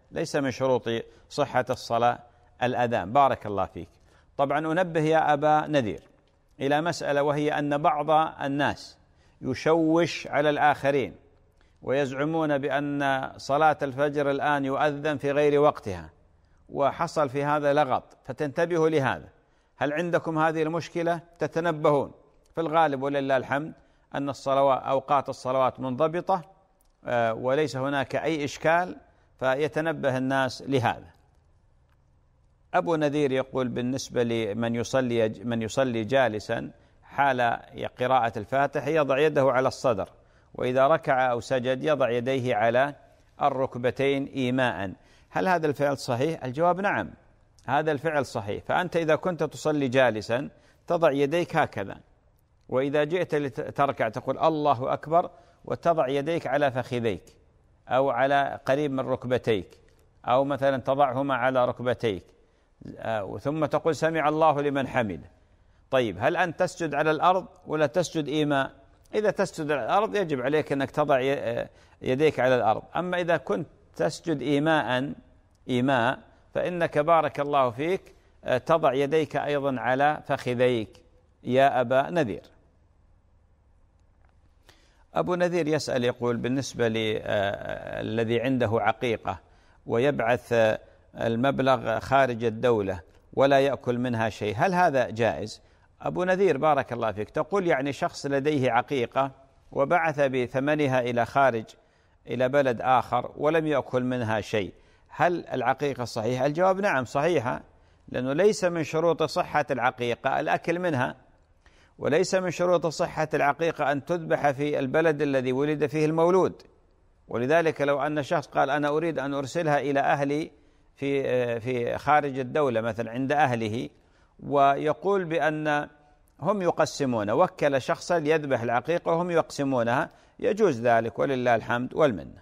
ليس من شروط صحة الصلاة الأذان. بارك الله فيك. طبعا أنبه يا أبا نذير إلى مسألة، وهي أن بعض الناس يشوش على الآخرين ويزعمون بأن صلاة الفجر الآن يؤذن في غير وقتها، وحصل في هذا لغط، فتنتبهوا لهذا. هل عندكم هذه المشكلة؟ تتنبهون. في الغالب ولله الحمد أن الصلوات أوقات الصلوات منضبطة وليس هناك أي إشكال، فيتنبه الناس لهذا. أبو نذير يقول بالنسبة لمن يصلي من يصلي جالسا حال قراءة الفاتحة يضع يده على الصدر، وإذا ركع أو سجد يضع يديه على الركبتين إيماء. هل هذا الفعل صحيح؟ الجواب نعم، هذا الفعل صحيح. فأنت إذا كنت تصلي جالسا تضع يديك هكذا، وإذا جئت لتركع تقول الله أكبر وتضع يديك على فخذيك أو على قريب من ركبتيك، أو مثلا تضعهما على ركبتيك، ثم تقول سمع الله لمن حمده. طيب هل أنت تسجد على الأرض ولا تسجد إيماء؟ إذا تسجد على الأرض يجب عليك أنك تضع يديك على الأرض. أما إذا كنت تسجد إيماء إيماء فإنك بارك الله فيك تضع يديك أيضا على فخذيك يا أبا نذير. أبو نذير يسأل يقول بالنسبة للذي عنده عقيقة ويبعث المبلغ خارج الدولة ولا يأكل منها شيء، هل هذا جائز؟ أبو نذير بارك الله فيك، تقول يعني شخص لديه عقيقة وبعث بثمنها إلى خارج إلى بلد آخر ولم يأكل منها شيء، هل العقيقة صحيحة؟ الجواب نعم صحيحة، لأنه ليس من شروط صحة العقيقة الأكل منها، وليس من شروط صحة العقيقة أن تذبح في البلد الذي ولد فيه المولود. ولذلك لو أن شخص قال أنا أريد أن أرسلها إلى أهلي في في خارج الدولة مثلا عند أهله، ويقول بأن هم يقسمون، وكل شخصا ليذبح العقيقة وهم يقسمونها، يجوز ذلك ولله الحمد والمنة.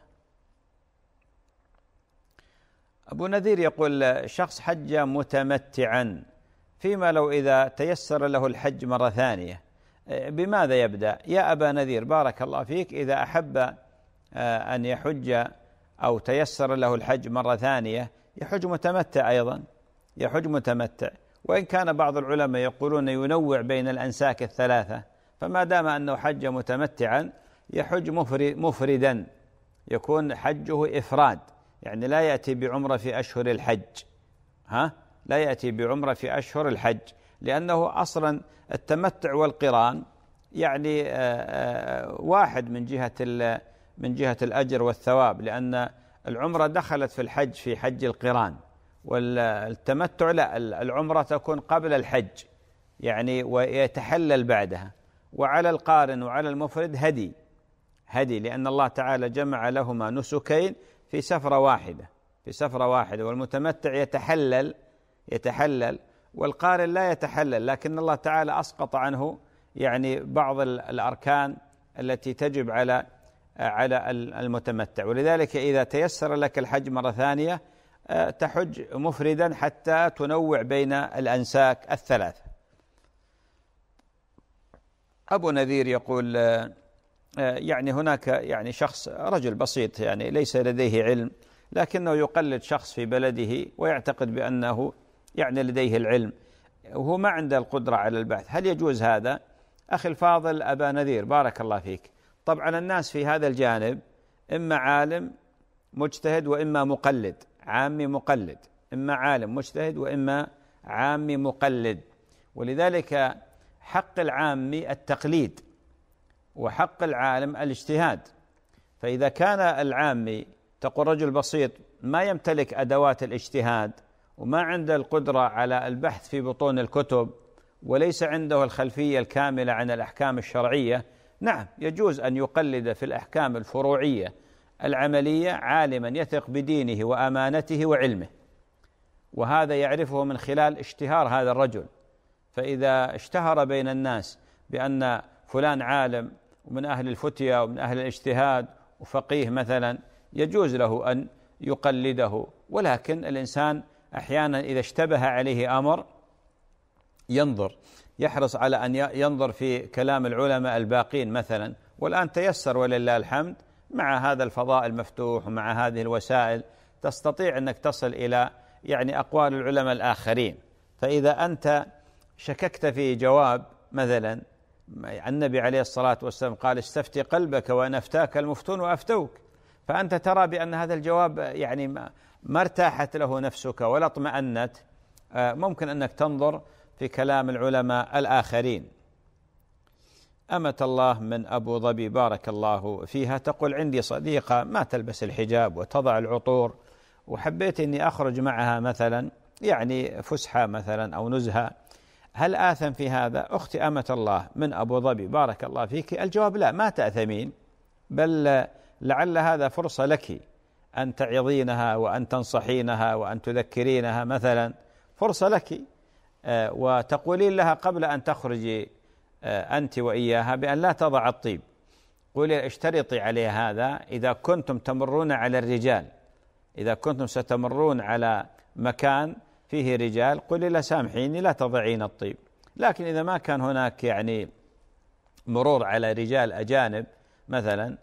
أبو نذير يقول شخص حج متمتعا، فيما لو إذا تيسر له الحج مرة ثانية بماذا يبدأ؟ يا أبا نذير بارك الله فيك، إذا أحب أن يحج أو تيسر له الحج مرة ثانية يحج متمتع أيضا، يحج متمتع. وإن كان بعض العلماء يقولون ينوع بين الأنساك الثلاثة، فما دام أنه حج متمتعا يحج مفردا، يكون حجه إفراد، يعني لا يأتي بعمرة في أشهر الحج، ها لا يأتي بعمرة في أشهر الحج، لأنه أصلا التمتع والقران يعني واحد من جهة من جهة الأجر والثواب، لأن العمرة دخلت في الحج في حج القران، والتمتع لا، العمرة تكون قبل الحج يعني ويتحلل بعدها. وعلى القارن وعلى المفرد هدي هدي لأن الله تعالى جمع لهما نسكين في سفرة واحدة في سفرة واحدة والمتمتع يتحلل يتحلل والقارن لا يتحلل، لكن الله تعالى أسقط عنه يعني بعض الأركان التي تجب على على المتمتع. ولذلك إذا تيسر لك الحج مرة ثانية تحج مفردا حتى تنوع بين الأنساك الثلاثة. أبو نذير يقول يعني هناك يعني شخص رجل بسيط يعني ليس لديه علم، لكنه يقلد شخص في بلده ويعتقد بأنه يعني لديه العلم وهو ما عنده القدرة على البحث، هل يجوز هذا؟ أخي الفاضل أبا نذير بارك الله فيك، طبعا الناس في هذا الجانب إما عالم مجتهد وإما مقلد عامي مقلد، إما عالم مجتهد وإما عامي مقلد. ولذلك حق العامي التقليد وحق العالم الاجتهاد. فإذا كان العامي تقول رجل بسيط ما يمتلك أدوات الاجتهاد وما عنده القدرة على البحث في بطون الكتب وليس عنده الخلفية الكاملة عن الأحكام الشرعية، نعم يجوز أن يقلد في الأحكام الفروعية العملية عالما يثق بدينه وأمانته وعلمه، وهذا يعرفه من خلال اشتهار هذا الرجل. فإذا اشتهر بين الناس بأن فلان عالم ومن أهل الفتية ومن أهل الاجتهاد وفقيه مثلا، يجوز له أن يقلده. ولكن الإنسان أحيانا إذا اشتبه عليه أمر ينظر يحرص على أن ينظر في كلام العلماء الباقين مثلا، والآن تيسر ولله الحمد مع هذا الفضاء المفتوح ومع هذه الوسائل تستطيع أنك تصل إلى يعني أقوال العلماء الآخرين. فإذا أنت شككت في جواب مثلا، النبي عليه الصلاة والسلام قال استفتي قلبك وأن أفتاك المفتون وأفتوك، فأنت ترى بأن هذا الجواب يعني ما ارتاحت له نفسك ولا اطمأنت، ممكن أنك تنظر في كلام العلماء الآخرين. أمة الله من أبو ظبي بارك الله فيها تقول عندي صديقة ما تلبس الحجاب وتضع العطور، وحبيت أني أخرج معها مثلا يعني فسحة مثلا أو نزهة، هل آثم في هذا؟ أختي أمة الله من أبو ظبي بارك الله فيك، الجواب لا، ما تأثمين، بل لعل هذا فرصة لك أن تعظينها وأن تنصحينها وأن تذكرينها مثلا، فرصة لك، وتقولين لها قبل أن تخرجي أنت وإياها بأن لا تضع الطيب، قولي اشترطي عليه هذا إذا كنتم تمرون على الرجال، إذا كنتم ستمرون على مكان فيه رجال قولي لا سامحيني لا تضعين الطيب. لكن إذا ما كان هناك يعني مرور على رجال أجانب مثلا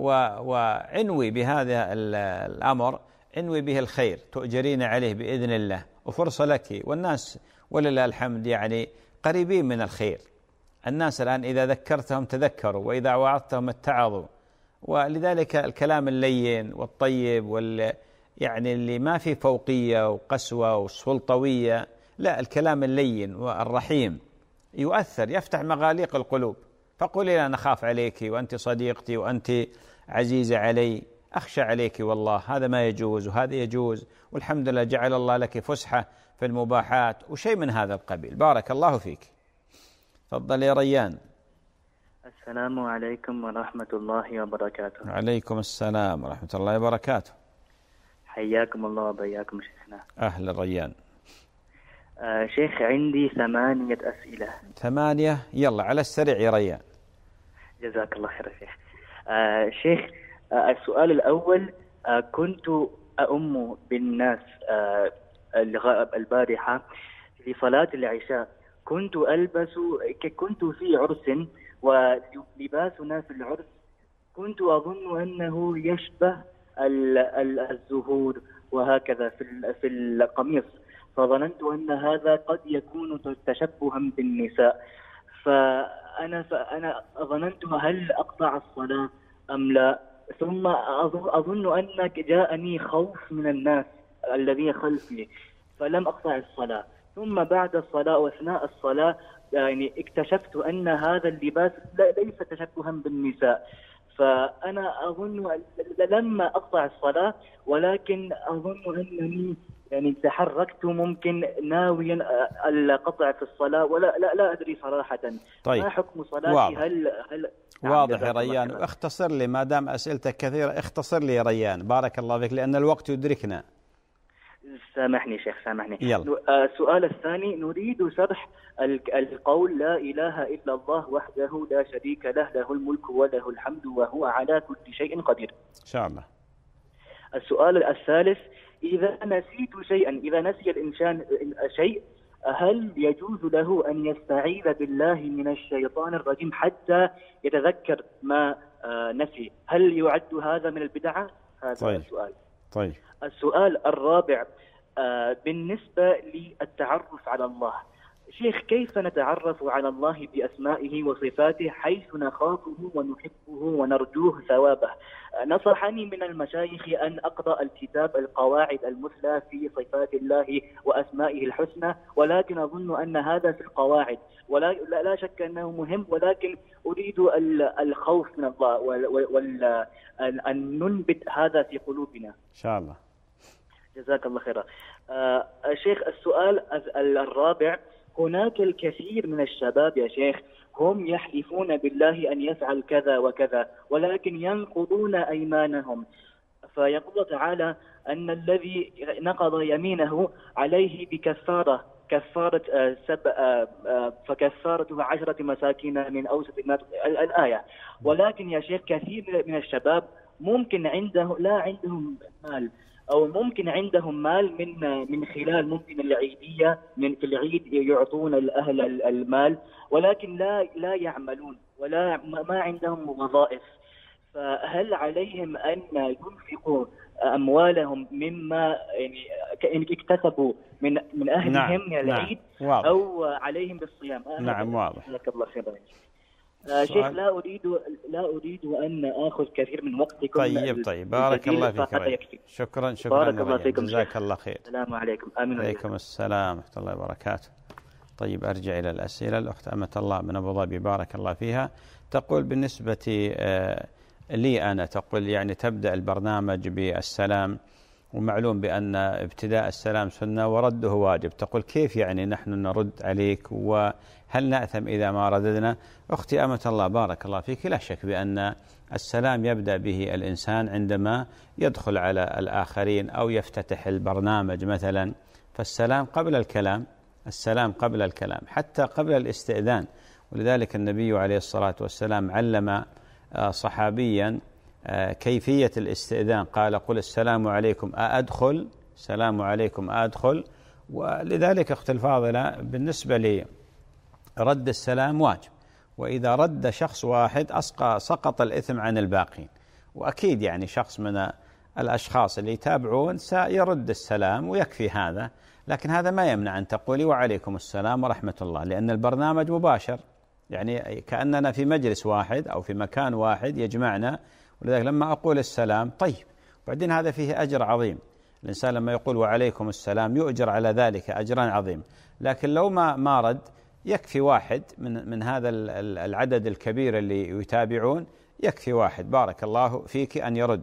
وعنوي بهذا الأمر، عنوي به الخير تؤجرين عليه بإذن الله، وفرصة لك، والناس ولله الحمد يعني قريبين من الخير، الناس الآن إذا ذكرتهم تذكروا وإذا وعظتهم اتعظوا، ولذلك الكلام اللين والطيب وال يعني اللي ما في فوقية وقسوة وسلطوية، لا، الكلام اللين والرحيم يؤثر، يفتح مغاليق القلوب. فقولي لا، أنا أخاف عليك وأنت صديقتي وأنت عزيزة علي، أخشى عليك والله، هذا ما يجوز وهذا يجوز، والحمد لله جعل الله لك فسحة في المباحات وشيء من هذا القبيل. بارك الله فيك. تفضل يا ريان. السلام عليكم ورحمة الله وبركاته. عليكم السلام ورحمة الله وبركاته. حياكم الله وبياكم شيخنا. أهلا ريان. آه شيخ عندي ثمانية أسئلة. ثمانية؟ يلا على السريع يا ريان. جزاك الله خير شيخ. آه شيخ، آه السؤال الأول، آه كنت أؤم بالناس آه البارحة في صلاة العشاء، كنت ألبس كنت في عرس ولباسنا في العرس كنت أظن أنه يشبه الزهور وهكذا في في القميص، فظننت أن هذا قد يكون تشبها بالنساء، فأنا فأنا ظننت هل أقطع الصلاة أم لا؟ ثم أظن أن جاءني خوف من الناس الذين خلفي فلم أقطع الصلاة، ثم بعد الصلاة وأثناء الصلاة يعني اكتشفت أن هذا اللباس ليس تشبها بالنساء، فأنا أظن لما أقطع الصلاة، ولكن أظن أنني يعني تحركت ممكن ناويا القطع في الصلاة، ولا لا لا أدري صراحة. طيب. ما حكم صلاتي؟ واضح. هل هل واضح يا ريان. اختصر لي ما دام أسئلتك كثيرة، اختصر لي يا ريان بارك الله فيك لأن الوقت يدركنا. سامحني شيخ سامحني. يلا. السؤال الثاني، نريد شرح القول لا إله إلا الله وحده لا شريك له، له الملك وله الحمد وهو على كل شيء قدير. إن شاء الله. السؤال الثالث، إذا نسيت شيئا، إذا نسي الإنسان شيء، هل يجوز له أن يستعيذ بالله من الشيطان الرجيم حتى يتذكر ما نسي؟ هل يعد هذا من البدعة؟ هذا طيب. السؤال. طيب. السؤال الرابع، بالنسبة للتعرف على الله، شيخ كيف نتعرف على الله بأسمائه وصفاته حيث نخافه ونحبه ونرجوه ثوابه؟ نصحني من المشايخ أن أقرأ الكتاب القواعد المثلى في صفات الله وأسمائه الحسنى، ولكن أظن أن هذا في القواعد، ولا لا شك أنه مهم، ولكن أريد الخوف من الله وأن ننبت هذا في قلوبنا إن شاء الله. جزاك الله خيرا. آه شيخ، السؤال الرابع، هناك الكثير من الشباب يا شيخ هم يحلفون بالله أن يفعل كذا وكذا، ولكن ينقضون أيمانهم، فيقول تعالى أن الذي نقض يمينه عليه بكفارة كفارة آه سب آه آه فكفارته عشرة مساكين من أوسط ما الآية، ولكن يا شيخ كثير من الشباب ممكن عنده لا عندهم مال، أو ممكن عندهم مال من من خلال ممكن العيدية، من في العيد يعطون الأهل المال، ولكن لا لا يعملون ولا ما عندهم وظائف، ف فهل عليهم أن ينفقوا أموالهم مما يعني اكتسبوا من من أهلهم نعم. من العيد نعم. أو عليهم بالصيام؟ نعم واضح. جزاك الله خيرا. آه شيخ لا أريد لا أريد أن آخذ كثير من وقتكم. طيب طيب بارك الله فيك. شكرا شكرا. بارك الله فيكم. جزاك الله خير. السلام عليكم. آمين. عليكم السلام ورحمة الله وبركاته. طيب أرجع إلى الأسئلة. الأخت أمة الله من أبو ظبي بارك الله فيها تقول بالنسبة لي أنا تقول يعني تبدأ البرنامج بالسلام ومعلوم بأن ابتداء السلام سنة ورده واجب. تقول كيف يعني نحن نرد عليك وهل نأثم إذا ما رددنا؟ أختي أمة الله بارك الله فيك لا شك بأن السلام يبدأ به الإنسان عندما يدخل على الآخرين أو يفتتح البرنامج مثلا، فالسلام قبل الكلام، السلام قبل الكلام حتى قبل الاستئذان. ولذلك النبي عليه الصلاة والسلام علم صحابيا كيفية الاستئذان، قال قل السلام عليكم أأدخل، السلام عليكم أأدخل. ولذلك أختي الفاضلة بالنسبة لرد السلام واجب، وإذا رد شخص واحد أسقى سقط الإثم عن الباقين. وأكيد يعني شخص من الأشخاص اللي يتابعون سيرد السلام ويكفي هذا، لكن هذا ما يمنع أن تقولي وعليكم السلام ورحمة الله، لأن البرنامج مباشر، يعني كأننا في مجلس واحد أو في مكان واحد يجمعنا. ولذلك لما أقول السلام طيب، بعدين هذا فيه أجر عظيم. الإنسان لما يقول وعليكم السلام يؤجر على ذلك أجرا عظيم، لكن لو ما ما رد يكفي واحد من من هذا العدد الكبير اللي يتابعون، يكفي واحد بارك الله فيك أن يرد.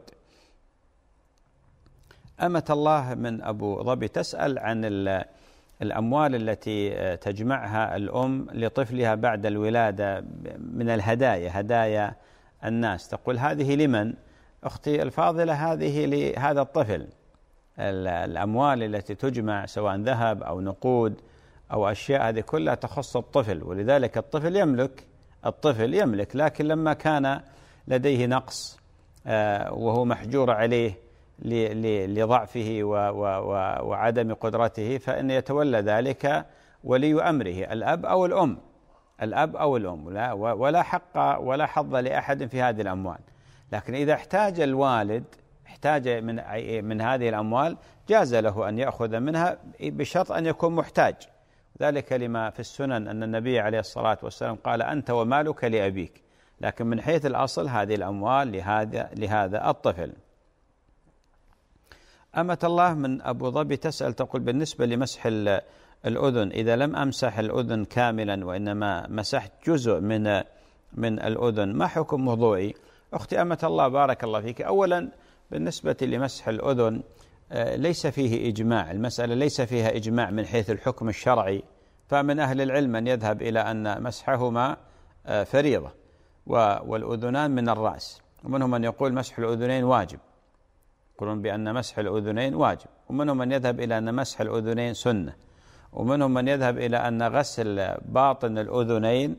أمة الله من أبو ظبي تسأل عن الأموال التي تجمعها الأم لطفلها بعد الولادة من الهدايا، هدايا الناس. تقول هذه لمن؟ أختي الفاضلة هذه لهذا الطفل. الأموال التي تجمع سواء ذهب أو نقود أو أشياء هذه كلها تخص الطفل، ولذلك الطفل يملك، الطفل يملك، لكن لما كان لديه نقص وهو محجور عليه لضعفه وعدم قدرته فإن يتولى ذلك ولي أمره الأب أو الأم، الأب أو الأم، ولا حق ولا حظ لأحد في هذه الأموال. لكن إذا احتاج الوالد، احتاج من من هذه الأموال، جاز له أن يأخذ منها بشرط أن يكون محتاج. ذلك لما في السنن أن النبي عليه الصلاة والسلام قال أنت ومالك لأبيك، لكن من حيث الأصل هذه الأموال لهذا لهذا الطفل. أمة الله من أبو ظبي تسأل تقول بالنسبة لمسح الأذن، إذا لم أمسح الأذن كاملا وإنما مسحت جزء من من الأذن ما حكم وضوئي؟ أختي أمة الله بارك الله فيك، أولا بالنسبة لمسح الأذن ليس فيه إجماع، المسألة ليس فيها إجماع من حيث الحكم الشرعي، فمن أهل العلم من يذهب إلى أن مسحهما فريضة والأذنان من الرأس، ومنهم من يقول مسح الأذنين واجب، يقولون بأن مسح الأذنين واجب، ومنهم من يذهب إلى أن مسح الأذنين سنة، ومنهم من يذهب إلى أن غسل باطن الأذنين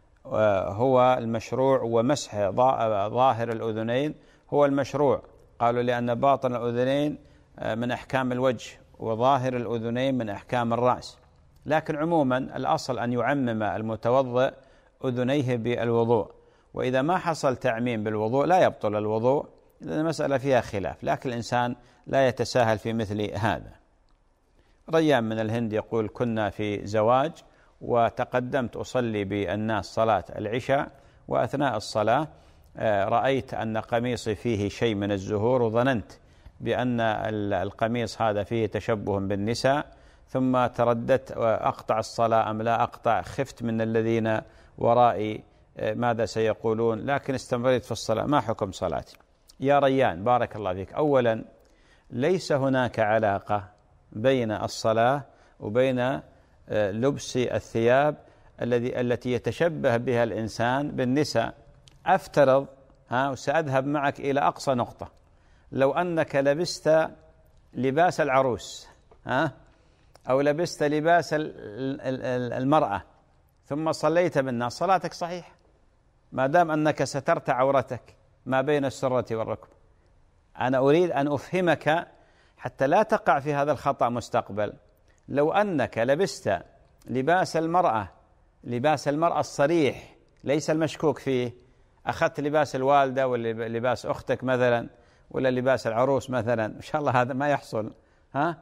هو المشروع ومسح ظاهر الأذنين هو المشروع. قالوا لأن باطن الأذنين من أحكام الوجه وظاهر الأذنين من أحكام الرأس، لكن عموما الأصل أن يعمم المتوضئ أذنيه بالوضوء، وإذا ما حصل تعميم بالوضوء لا يبطل الوضوء، لأن المسألة فيها خلاف، لكن الإنسان لا يتساهل في مثل هذا. ريان من الهند يقول كنا في زواج وتقدمت أصلي بالناس صلاة العشاء، وأثناء الصلاة رأيت أن قميصي فيه شيء من الزهور وظننت بأن القميص هذا فيه تشبه بالنساء، ثم ترددت أقطع الصلاة أم لا أقطع، خفت من الذين ورائي ماذا سيقولون، لكن استمريت في الصلاة. ما حكم صلاتي؟ يا ريان بارك الله فيك، أولا ليس هناك علاقة بين الصلاة وبين لبس الثياب الذي التي يتشبه بها الإنسان بالنساء. أفترض ها وسأذهب معك إلى أقصى نقطة، لو أنك لبست لباس العروس ها أو لبست لباس المرأة ثم صليت بالناس، صلاتك صحيح ما دام أنك سترت عورتك ما بين السرة والركب. أنا أريد أن أفهمك حتى لا تقع في هذا الخطأ مستقبل. لو أنك لبست لباس المرأة، لباس المرأة الصريح ليس المشكوك فيه، أخذت لباس الوالدة ولا لباس أختك مثلا ولا لباس العروس مثلا، إن شاء الله هذا ما يحصل، ها،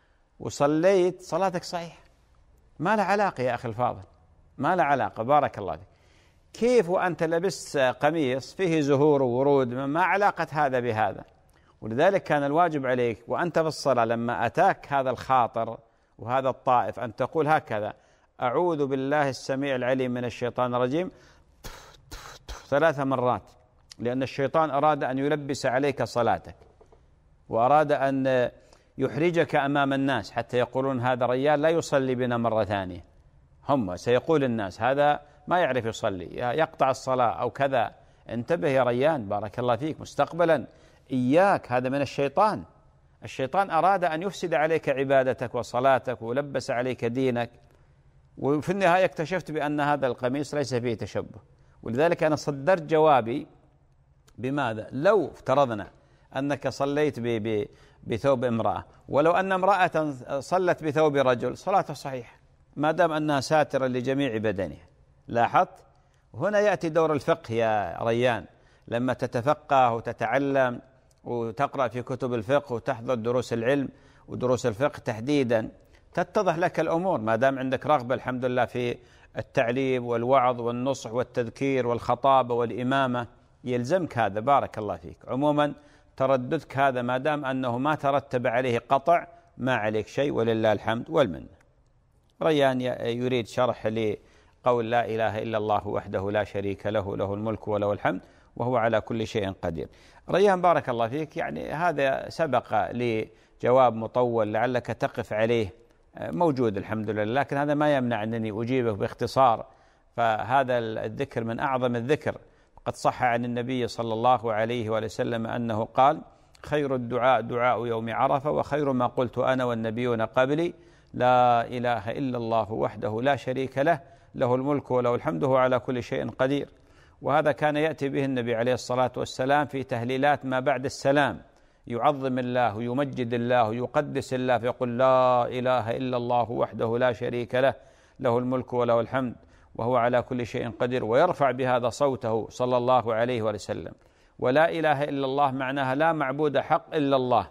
وصليت صلاتك صحيح، ما له علاقة يا أخي الفاضل، ما له علاقة. بارك الله فيك. كيف وأنت لبست قميص فيه زهور وورود؟ ما علاقة هذا بهذا؟ ولذلك كان الواجب عليك وأنت في الصلاة لما أتاك هذا الخاطر وهذا الطائف أن تقول هكذا: أعوذ بالله السميع العليم من الشيطان الرجيم ثلاث مرات، لأن الشيطان أراد أن يلبس عليك صلاتك وأراد أن يحرجك أمام الناس حتى يقولون هذا ريال لا يصلي بنا مرة ثانية. هم سيقول الناس هذا ما يعرف يصلي، يقطع الصلاة أو كذا. انتبه يا ريان، بارك الله فيك، مستقبلا إياك، هذا من الشيطان. الشيطان أراد أن يفسد عليك عبادتك وصلاتك ولبس عليك دينك، وفي النهاية اكتشفت بأن هذا القميص ليس فيه تشبه. ولذلك أنا صدرت جوابي بماذا؟ لو افترضنا أنك صليت بثوب امرأة، ولو أن امرأة صلت بثوب رجل، صلاته صحيحة ما دام أنها ساترة لجميع بدنها. لاحظت؟ هنا يأتي دور الفقه يا ريان، لما تتفقه وتتعلم وتقرأ في كتب الفقه وتحضر دروس العلم ودروس الفقه تحديدا، تتضح لك الأمور ما دام عندك رغبة الحمد لله في التعليم والوعظ والنصح والتذكير والخطابة والإمامة، يلزمك هذا. بارك الله فيك. عموما ترددك هذا ما دام أنه ما ترتب عليه قطع ما عليك شيء، ولله الحمد والمنة. ريان يريد شرح لقول لا إله إلا الله وحده لا شريك له، له الملك وله الحمد وهو على كل شيء قدير. ريان بارك الله فيك، يعني هذا سبق لجواب مطول لعلك تقف عليه، موجود الحمد لله، لكن هذا ما يمنع أنني أجيبك باختصار. فهذا الذكر من أعظم الذكر، قد صح عن النبي صلى الله عليه وسلم أنه قال: خير الدعاء دعاء يوم عرفة، وخير ما قلت أنا والنبيون قبلي لا إله إلا الله وحده لا شريك له، له الملك وله الحمد وهو على كل شيء قدير. وهذا كان يأتي به النبي عليه الصلاة والسلام في تهليلات ما بعد السلام، يعظم الله ويمجد الله ويقدس الله، فيقول: لا إله إلا الله وحده لا شريك له، له الملك وله الحمد وهو على كل شيء قدير، ويرفع بهذا صوته صلى الله عليه وسلم. ولا إله إلا الله معناها لا معبود حق إلا الله،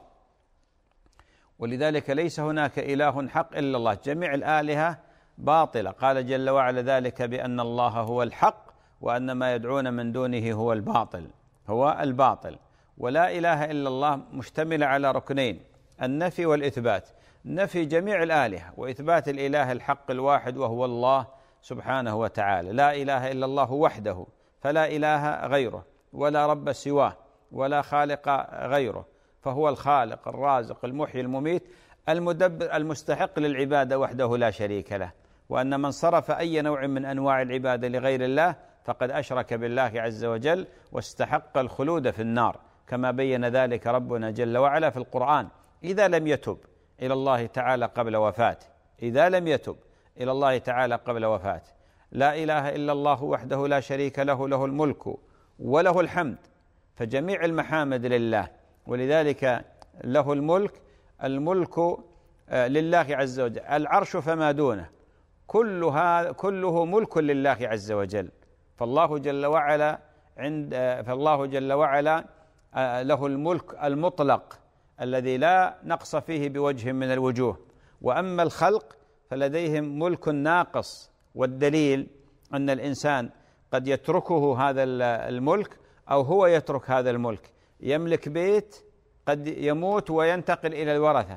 ولذلك ليس هناك إله حق إلا الله، جميع الآلهة باطلة. قال جل وعلا ذلك بأن الله هو الحق وأن ما يدعون من دونه هو الباطل، هو الباطل. ولا إله إلا الله مشتملة على ركنين: النفي والإثبات، نفي جميع الآلهة وإثبات الإله الحق الواحد وهو الله سبحانه وتعالى. لا إله إلا الله وحده، فلا إله غيره ولا رب سواه ولا خالق غيره، فهو الخالق الرازق المحيي المميت المدبر المستحق للعبادة وحده لا شريك له. وأن من صرف أي نوع من أنواع العبادة لغير الله فقد أشرك بالله عز وجل واستحق الخلود في النار، كما بين ذلك ربنا جل وعلا في القرآن: إذا لم يتب إلى الله تعالى قبل وفاته، إذا لم يتب إلى الله تعالى قبل وفاته. لا إله إلا الله وحده لا شريك له، له الملك وله الحمد، فجميع المحامد لله. ولذلك له الملك، الملك لله عز وجل، العرش فما دونه كلها كله ملك لله عز وجل. فالله جل وعلا عند فالله جل وعلا له الملك المطلق الذي لا نقص فيه بوجه من الوجوه. وأما الخلق فلديهم ملك ناقص، والدليل أن الإنسان قد يتركه هذا الملك أو هو يترك هذا الملك. يملك بيت قد يموت وينتقل إلى الورثة،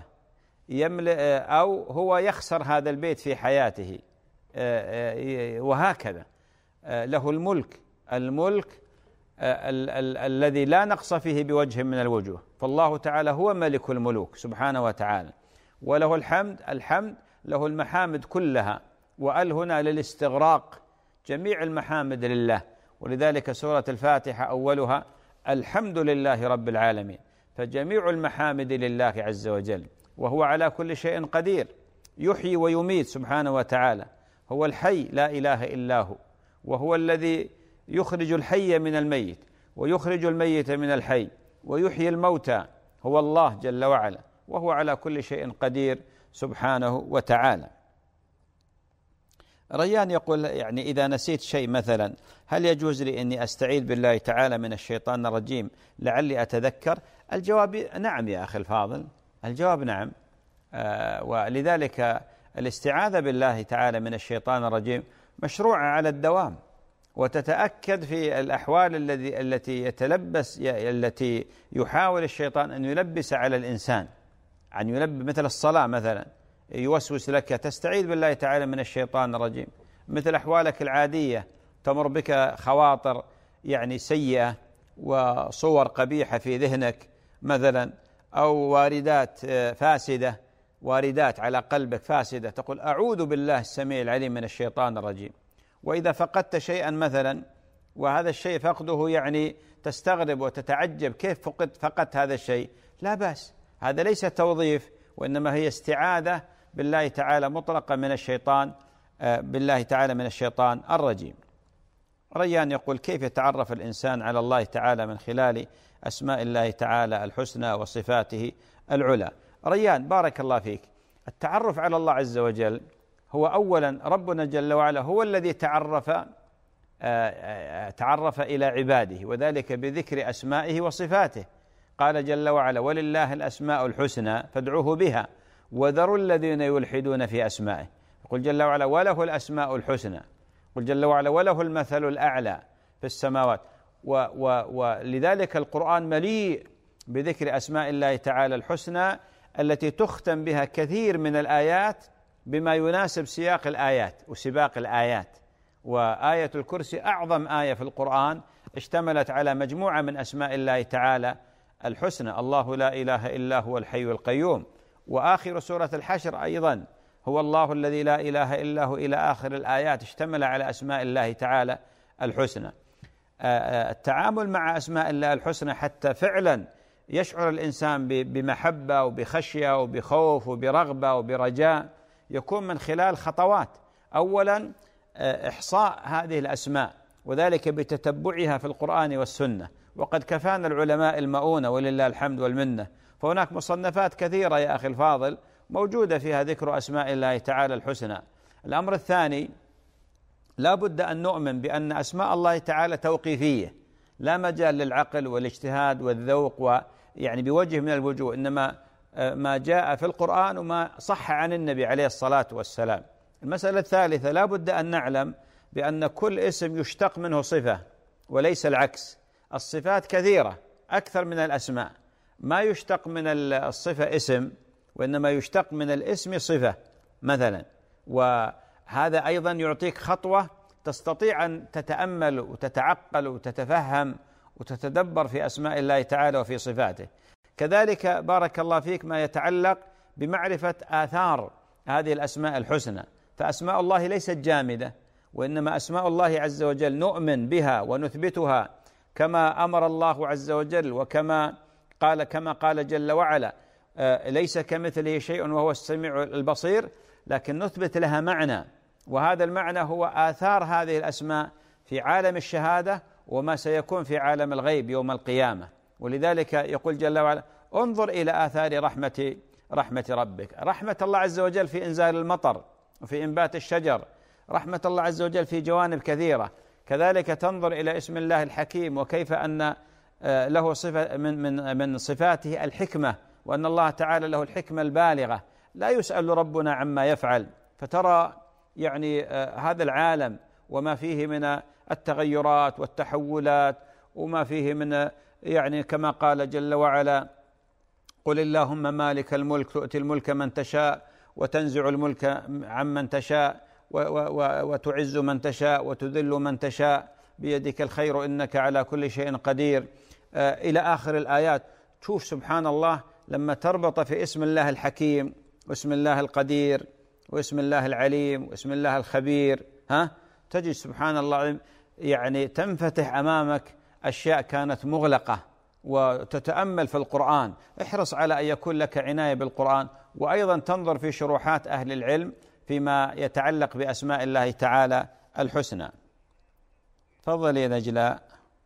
أو هو يخسر هذا البيت في حياته، وهكذا. له الملك الملك ال- ال- الذي لا نقص فيه بوجه من الوجوه. فالله تعالى هو ملك الملوك سبحانه وتعالى، وله الحمد، الحمد له المحامد كلها، وأل هنا للاستغراق، جميع المحامد لله. ولذلك سورة الفاتحة أولها الحمد لله رب العالمين، فجميع المحامد لله عز وجل، وهو على كل شيء قدير، يحيي ويميت سبحانه وتعالى. هو الحي لا إله إلا هو، وهو الذي يخرج الحي من الميت ويخرج الميت من الحي ويحيي الموتى، هو الله جل وعلا، وهو على كل شيء قدير سبحانه وتعالى. ريان يقول يعني إذا نسيت شيء مثلا هل يجوز لي أني أستعيذ بالله تعالى من الشيطان الرجيم لعلي أتذكر؟ الجواب نعم يا أخي الفاضل، الجواب نعم. آه ولذلك الاستعاذة بالله تعالى من الشيطان الرجيم مشروعة على الدوام، وتتأكد في الأحوال الذي التي يتلبس التي يحاول الشيطان أن يلبس على الإنسان، أن يلبس مثل الصلاة مثلا يوسوس لك، تستعيذ بالله تعالى من الشيطان الرجيم. مثل أحوالك العادية تمر بك خواطر يعني سيئة وصور قبيحة في ذهنك مثلا، أو واردات فاسدة، واردات على قلبك فاسدة، تقول أعوذ بالله السميع العليم من الشيطان الرجيم. وإذا فقدت شيئا مثلا وهذا الشيء فقده يعني تستغرب وتتعجب كيف فقدت فقدت هذا الشيء، لا بأس، هذا ليس توظيف وإنما هي استعاذة بالله تعالى مطلقة من الشيطان بالله تعالى من الشيطان الرجيم. ريان يقول كيف يتعرف الإنسان على الله تعالى من خلال أسماء الله تعالى الحسنى وصفاته العلى؟ ريان بارك الله فيك، التعرف على الله عز وجل هو أولا ربنا جل وعلا هو الذي تعرف تعرف إلى عباده، وذلك بذكر أسمائه وصفاته. قال جل وعلا ولله الأسماء الحسنى فادعوه بها وذروا الذين يلحدون في أسمائه. يقول جل وعلا وله الأسماء الحسنى، يقول جل وعلا وله المثل الأعلى في السماوات. ولذلك القرآن مليء بذكر أسماء الله تعالى الحسنى التي تختم بها كثير من الآيات بما يناسب سياق الآيات وسباق الآيات. وآية الكرسي أعظم آية في القرآن اشتملت على مجموعة من أسماء الله تعالى الحسنى، الله لا إله إلا هو الحي القيوم. وآخر سورة الحشر أيضا هو الله الذي لا إله إلا هو إلى آخر الآيات، اشتمل على أسماء الله تعالى الحسنى. التعامل مع أسماء الله الحسنى حتى فعلا يشعر الإنسان بمحبة وبخشية وبخوف وبرغبة وبرجاء يكون من خلال خطوات. أولا إحصاء هذه الأسماء وذلك بتتبعها في القرآن والسنة، وقد كفانا العلماء المؤونة ولله الحمد والمنة، فهناك مصنفات كثيرة يا أخي الفاضل موجودة فيها ذكر أسماء الله تعالى الحسنى. الأمر الثاني لا بد أن نؤمن بأن أسماء الله تعالى توقيفية، لا مجال للعقل والاجتهاد والذوق ويعني بوجه من الوجوه، إنما ما جاء في القرآن وما صح عن النبي عليه الصلاة والسلام. المسألة الثالثة لا بد أن نعلم بأن كل اسم يشتق منه صفة وليس العكس. الصفات كثيرة أكثر من الأسماء، ما يشتق من الصفة اسم وإنما يشتق من الاسم صفة مثلا. وهذا أيضا يعطيك خطوة تستطيع أن تتأمل وتتعقل وتتفهم وتتدبر في أسماء الله تعالى وفي صفاته. كذلك بارك الله فيك ما يتعلق بمعرفة آثار هذه الأسماء الحسنى، فأسماء الله ليست جامدة، وإنما أسماء الله عز وجل نؤمن بها ونثبتها كما أمر الله عز وجل، وكما قال كما قال جل وعلا ليس كمثله شيء وهو السميع البصير، لكن نثبت لها معنى، وهذا المعنى هو آثار هذه الأسماء في عالم الشهادة وما سيكون في عالم الغيب يوم القيامة. ولذلك يقول جل وعلا انظر إلى آثار رحمة رحمة ربك، رحمة الله عز وجل في إنزال المطر وفي إنبات الشجر، رحمة الله عز وجل في جوانب كثيرة. كذلك تنظر إلى اسم الله الحكيم وكيف أن له صفة من من من صفاته الحكمة، وأن الله تعالى له الحكمة البالغة، لا يسأل ربنا عما يفعل. فترى يعني هذا العالم وما فيه من التغيرات والتحولات وما فيه من يعني كما قال جل وعلا قل اللهم مالك الملك تؤتي الملك من تشاء وتنزع الملك عمن تشاء وتعز من تشاء وتذل من تشاء بيدك الخير إنك على كل شيء قدير إلى آخر الآيات. تشوف سبحان الله لما تربط في اسم الله الحكيم واسم الله القدير واسم الله العليم واسم الله الخبير، ها تجد سبحان الله يعني تنفتح أمامك أشياء كانت مغلقة. وتتأمل في القرآن، احرص على أن يكون لك عناية بالقرآن، وأيضا تنظر في شروحات أهل العلم فيما يتعلق بأسماء الله تعالى الحسنى. تفضل يا نجلاء.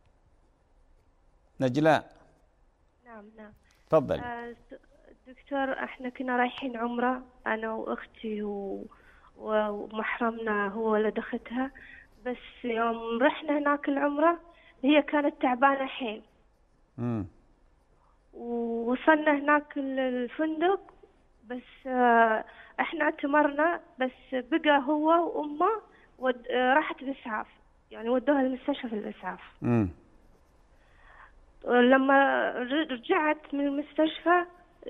نجلاء نعم نعم تفضل. آه دكتور، احنا كنا رايحين عمرة أنا وأختي و... ومحرمنا هو ولد أختها، بس يوم رحنا هناك العمرة هي كانت تعبانة حيل. مم. ووصلنا هناك الفندق، بس آه، احنا اعتمرنا، بس بقى هو وأمه ود... آه، راحت الإسعاف، يعني ودوها المستشفى في الإسعاف. مم. لما رجعت من المستشفى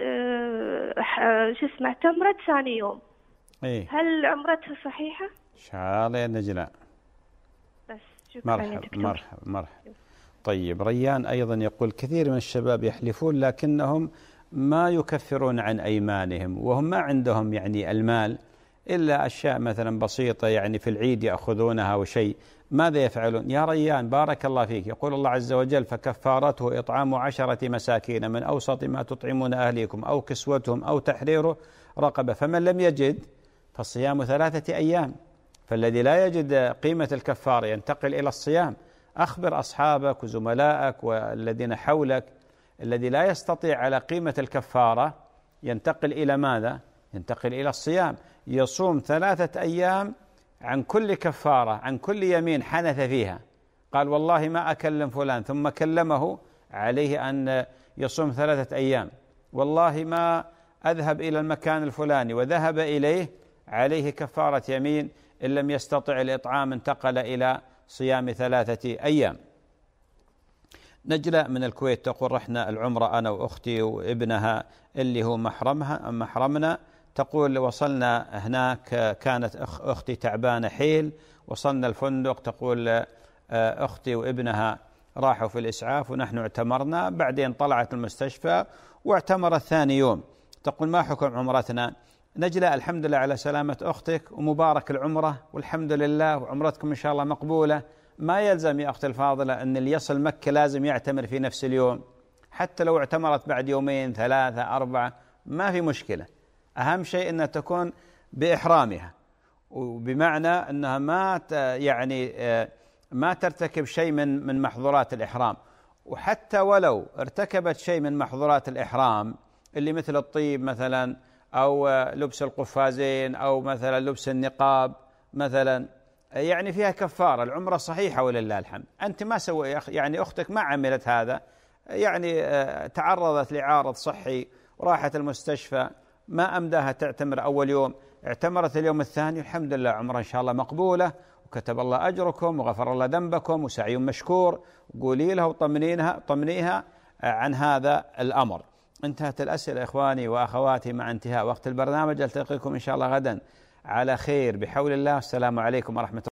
آه، شو اسمه اعتمرت ثاني يوم. ايه هل عمرتها صحيحة؟ ان شاء الله يا نجلاء. بس شكرا. مرحبا مرحبا مرحبا. طيب ريان أيضا يقول كثير من الشباب يحلفون لكنهم ما يكفرون عن أيمانهم، وهم ما عندهم يعني المال إلا أشياء مثلا بسيطة، يعني في العيد يأخذونها وشيء. ماذا يفعلون؟ يا ريان بارك الله فيك، يقول الله عز وجل فكفارته إطعام عشرة مساكين من أوسط ما تطعمون أهليكم أو كسوتهم أو تحرير رقبة، فمن لم يجد فالصيام ثلاثة أيام. فالذي لا يجد قيمة الكفارة ينتقل إلى الصيام. أخبر أصحابك وزملائك والذين حولك الذي لا يستطيع على قيمة الكفارة ينتقل إلى ماذا؟ ينتقل إلى الصيام، يصوم ثلاثة أيام عن كل كفارة، عن كل يمين حنث فيها، قال والله ما أكلم فلان ثم كلمه، عليه أن يصوم ثلاثة أيام. والله ما أذهب إلى المكان الفلاني وذهب إليه، عليه كفارة يمين. إن لم يستطع الإطعام انتقل إلى صيام ثلاثة أيام. نجلاء من الكويت تقول رحنا العمرة أنا وأختي وابنها اللي هو محرمها محرمنا، تقول وصلنا هناك كانت أختي تعبانة حيل، وصلنا الفندق، تقول أختي وابنها راحوا في الإسعاف ونحن اعتمرنا، بعدين طلعت المستشفى واعتمرت ثاني يوم. تقول ما حكم عمرتنا؟ نجلاء الحمد لله على سلامة أختك ومبارك العمرة والحمد لله، وعمرتكم إن شاء الله مقبولة. ما يلزم يا أختي الفاضلة أن اللي يصل مكة لازم يعتمر في نفس اليوم، حتى لو اعتمرت بعد يومين ثلاثة أربعة ما في مشكلة. أهم شيء أنها تكون بإحرامها، وبمعنى أنها ما يعني ما ترتكب شيء من من محظورات الإحرام. وحتى ولو ارتكبت شيء من محظورات الإحرام اللي مثل الطيب مثلا، أو لبس القفازين، أو مثلا لبس النقاب مثلا، يعني فيها كفارة. العمرة صحيحة ولله الحمد. أنت ما سوي يعني أختك ما عملت هذا، يعني تعرضت لعارض صحي وراحت المستشفى، ما أمداها تعتمر أول يوم، اعتمرت اليوم الثاني، الحمد لله عمرة إن شاء الله مقبولة، وكتب الله أجركم وغفر الله ذنبكم وسعي مشكور. قولي لها وطمنينها طمنيها عن هذا الأمر. انتهت الأسئلة إخواني وأخواتي مع انتهاء وقت البرنامج. ألتقيكم إن شاء الله غدا على خير بحول الله. السلام عليكم ورحمة الله.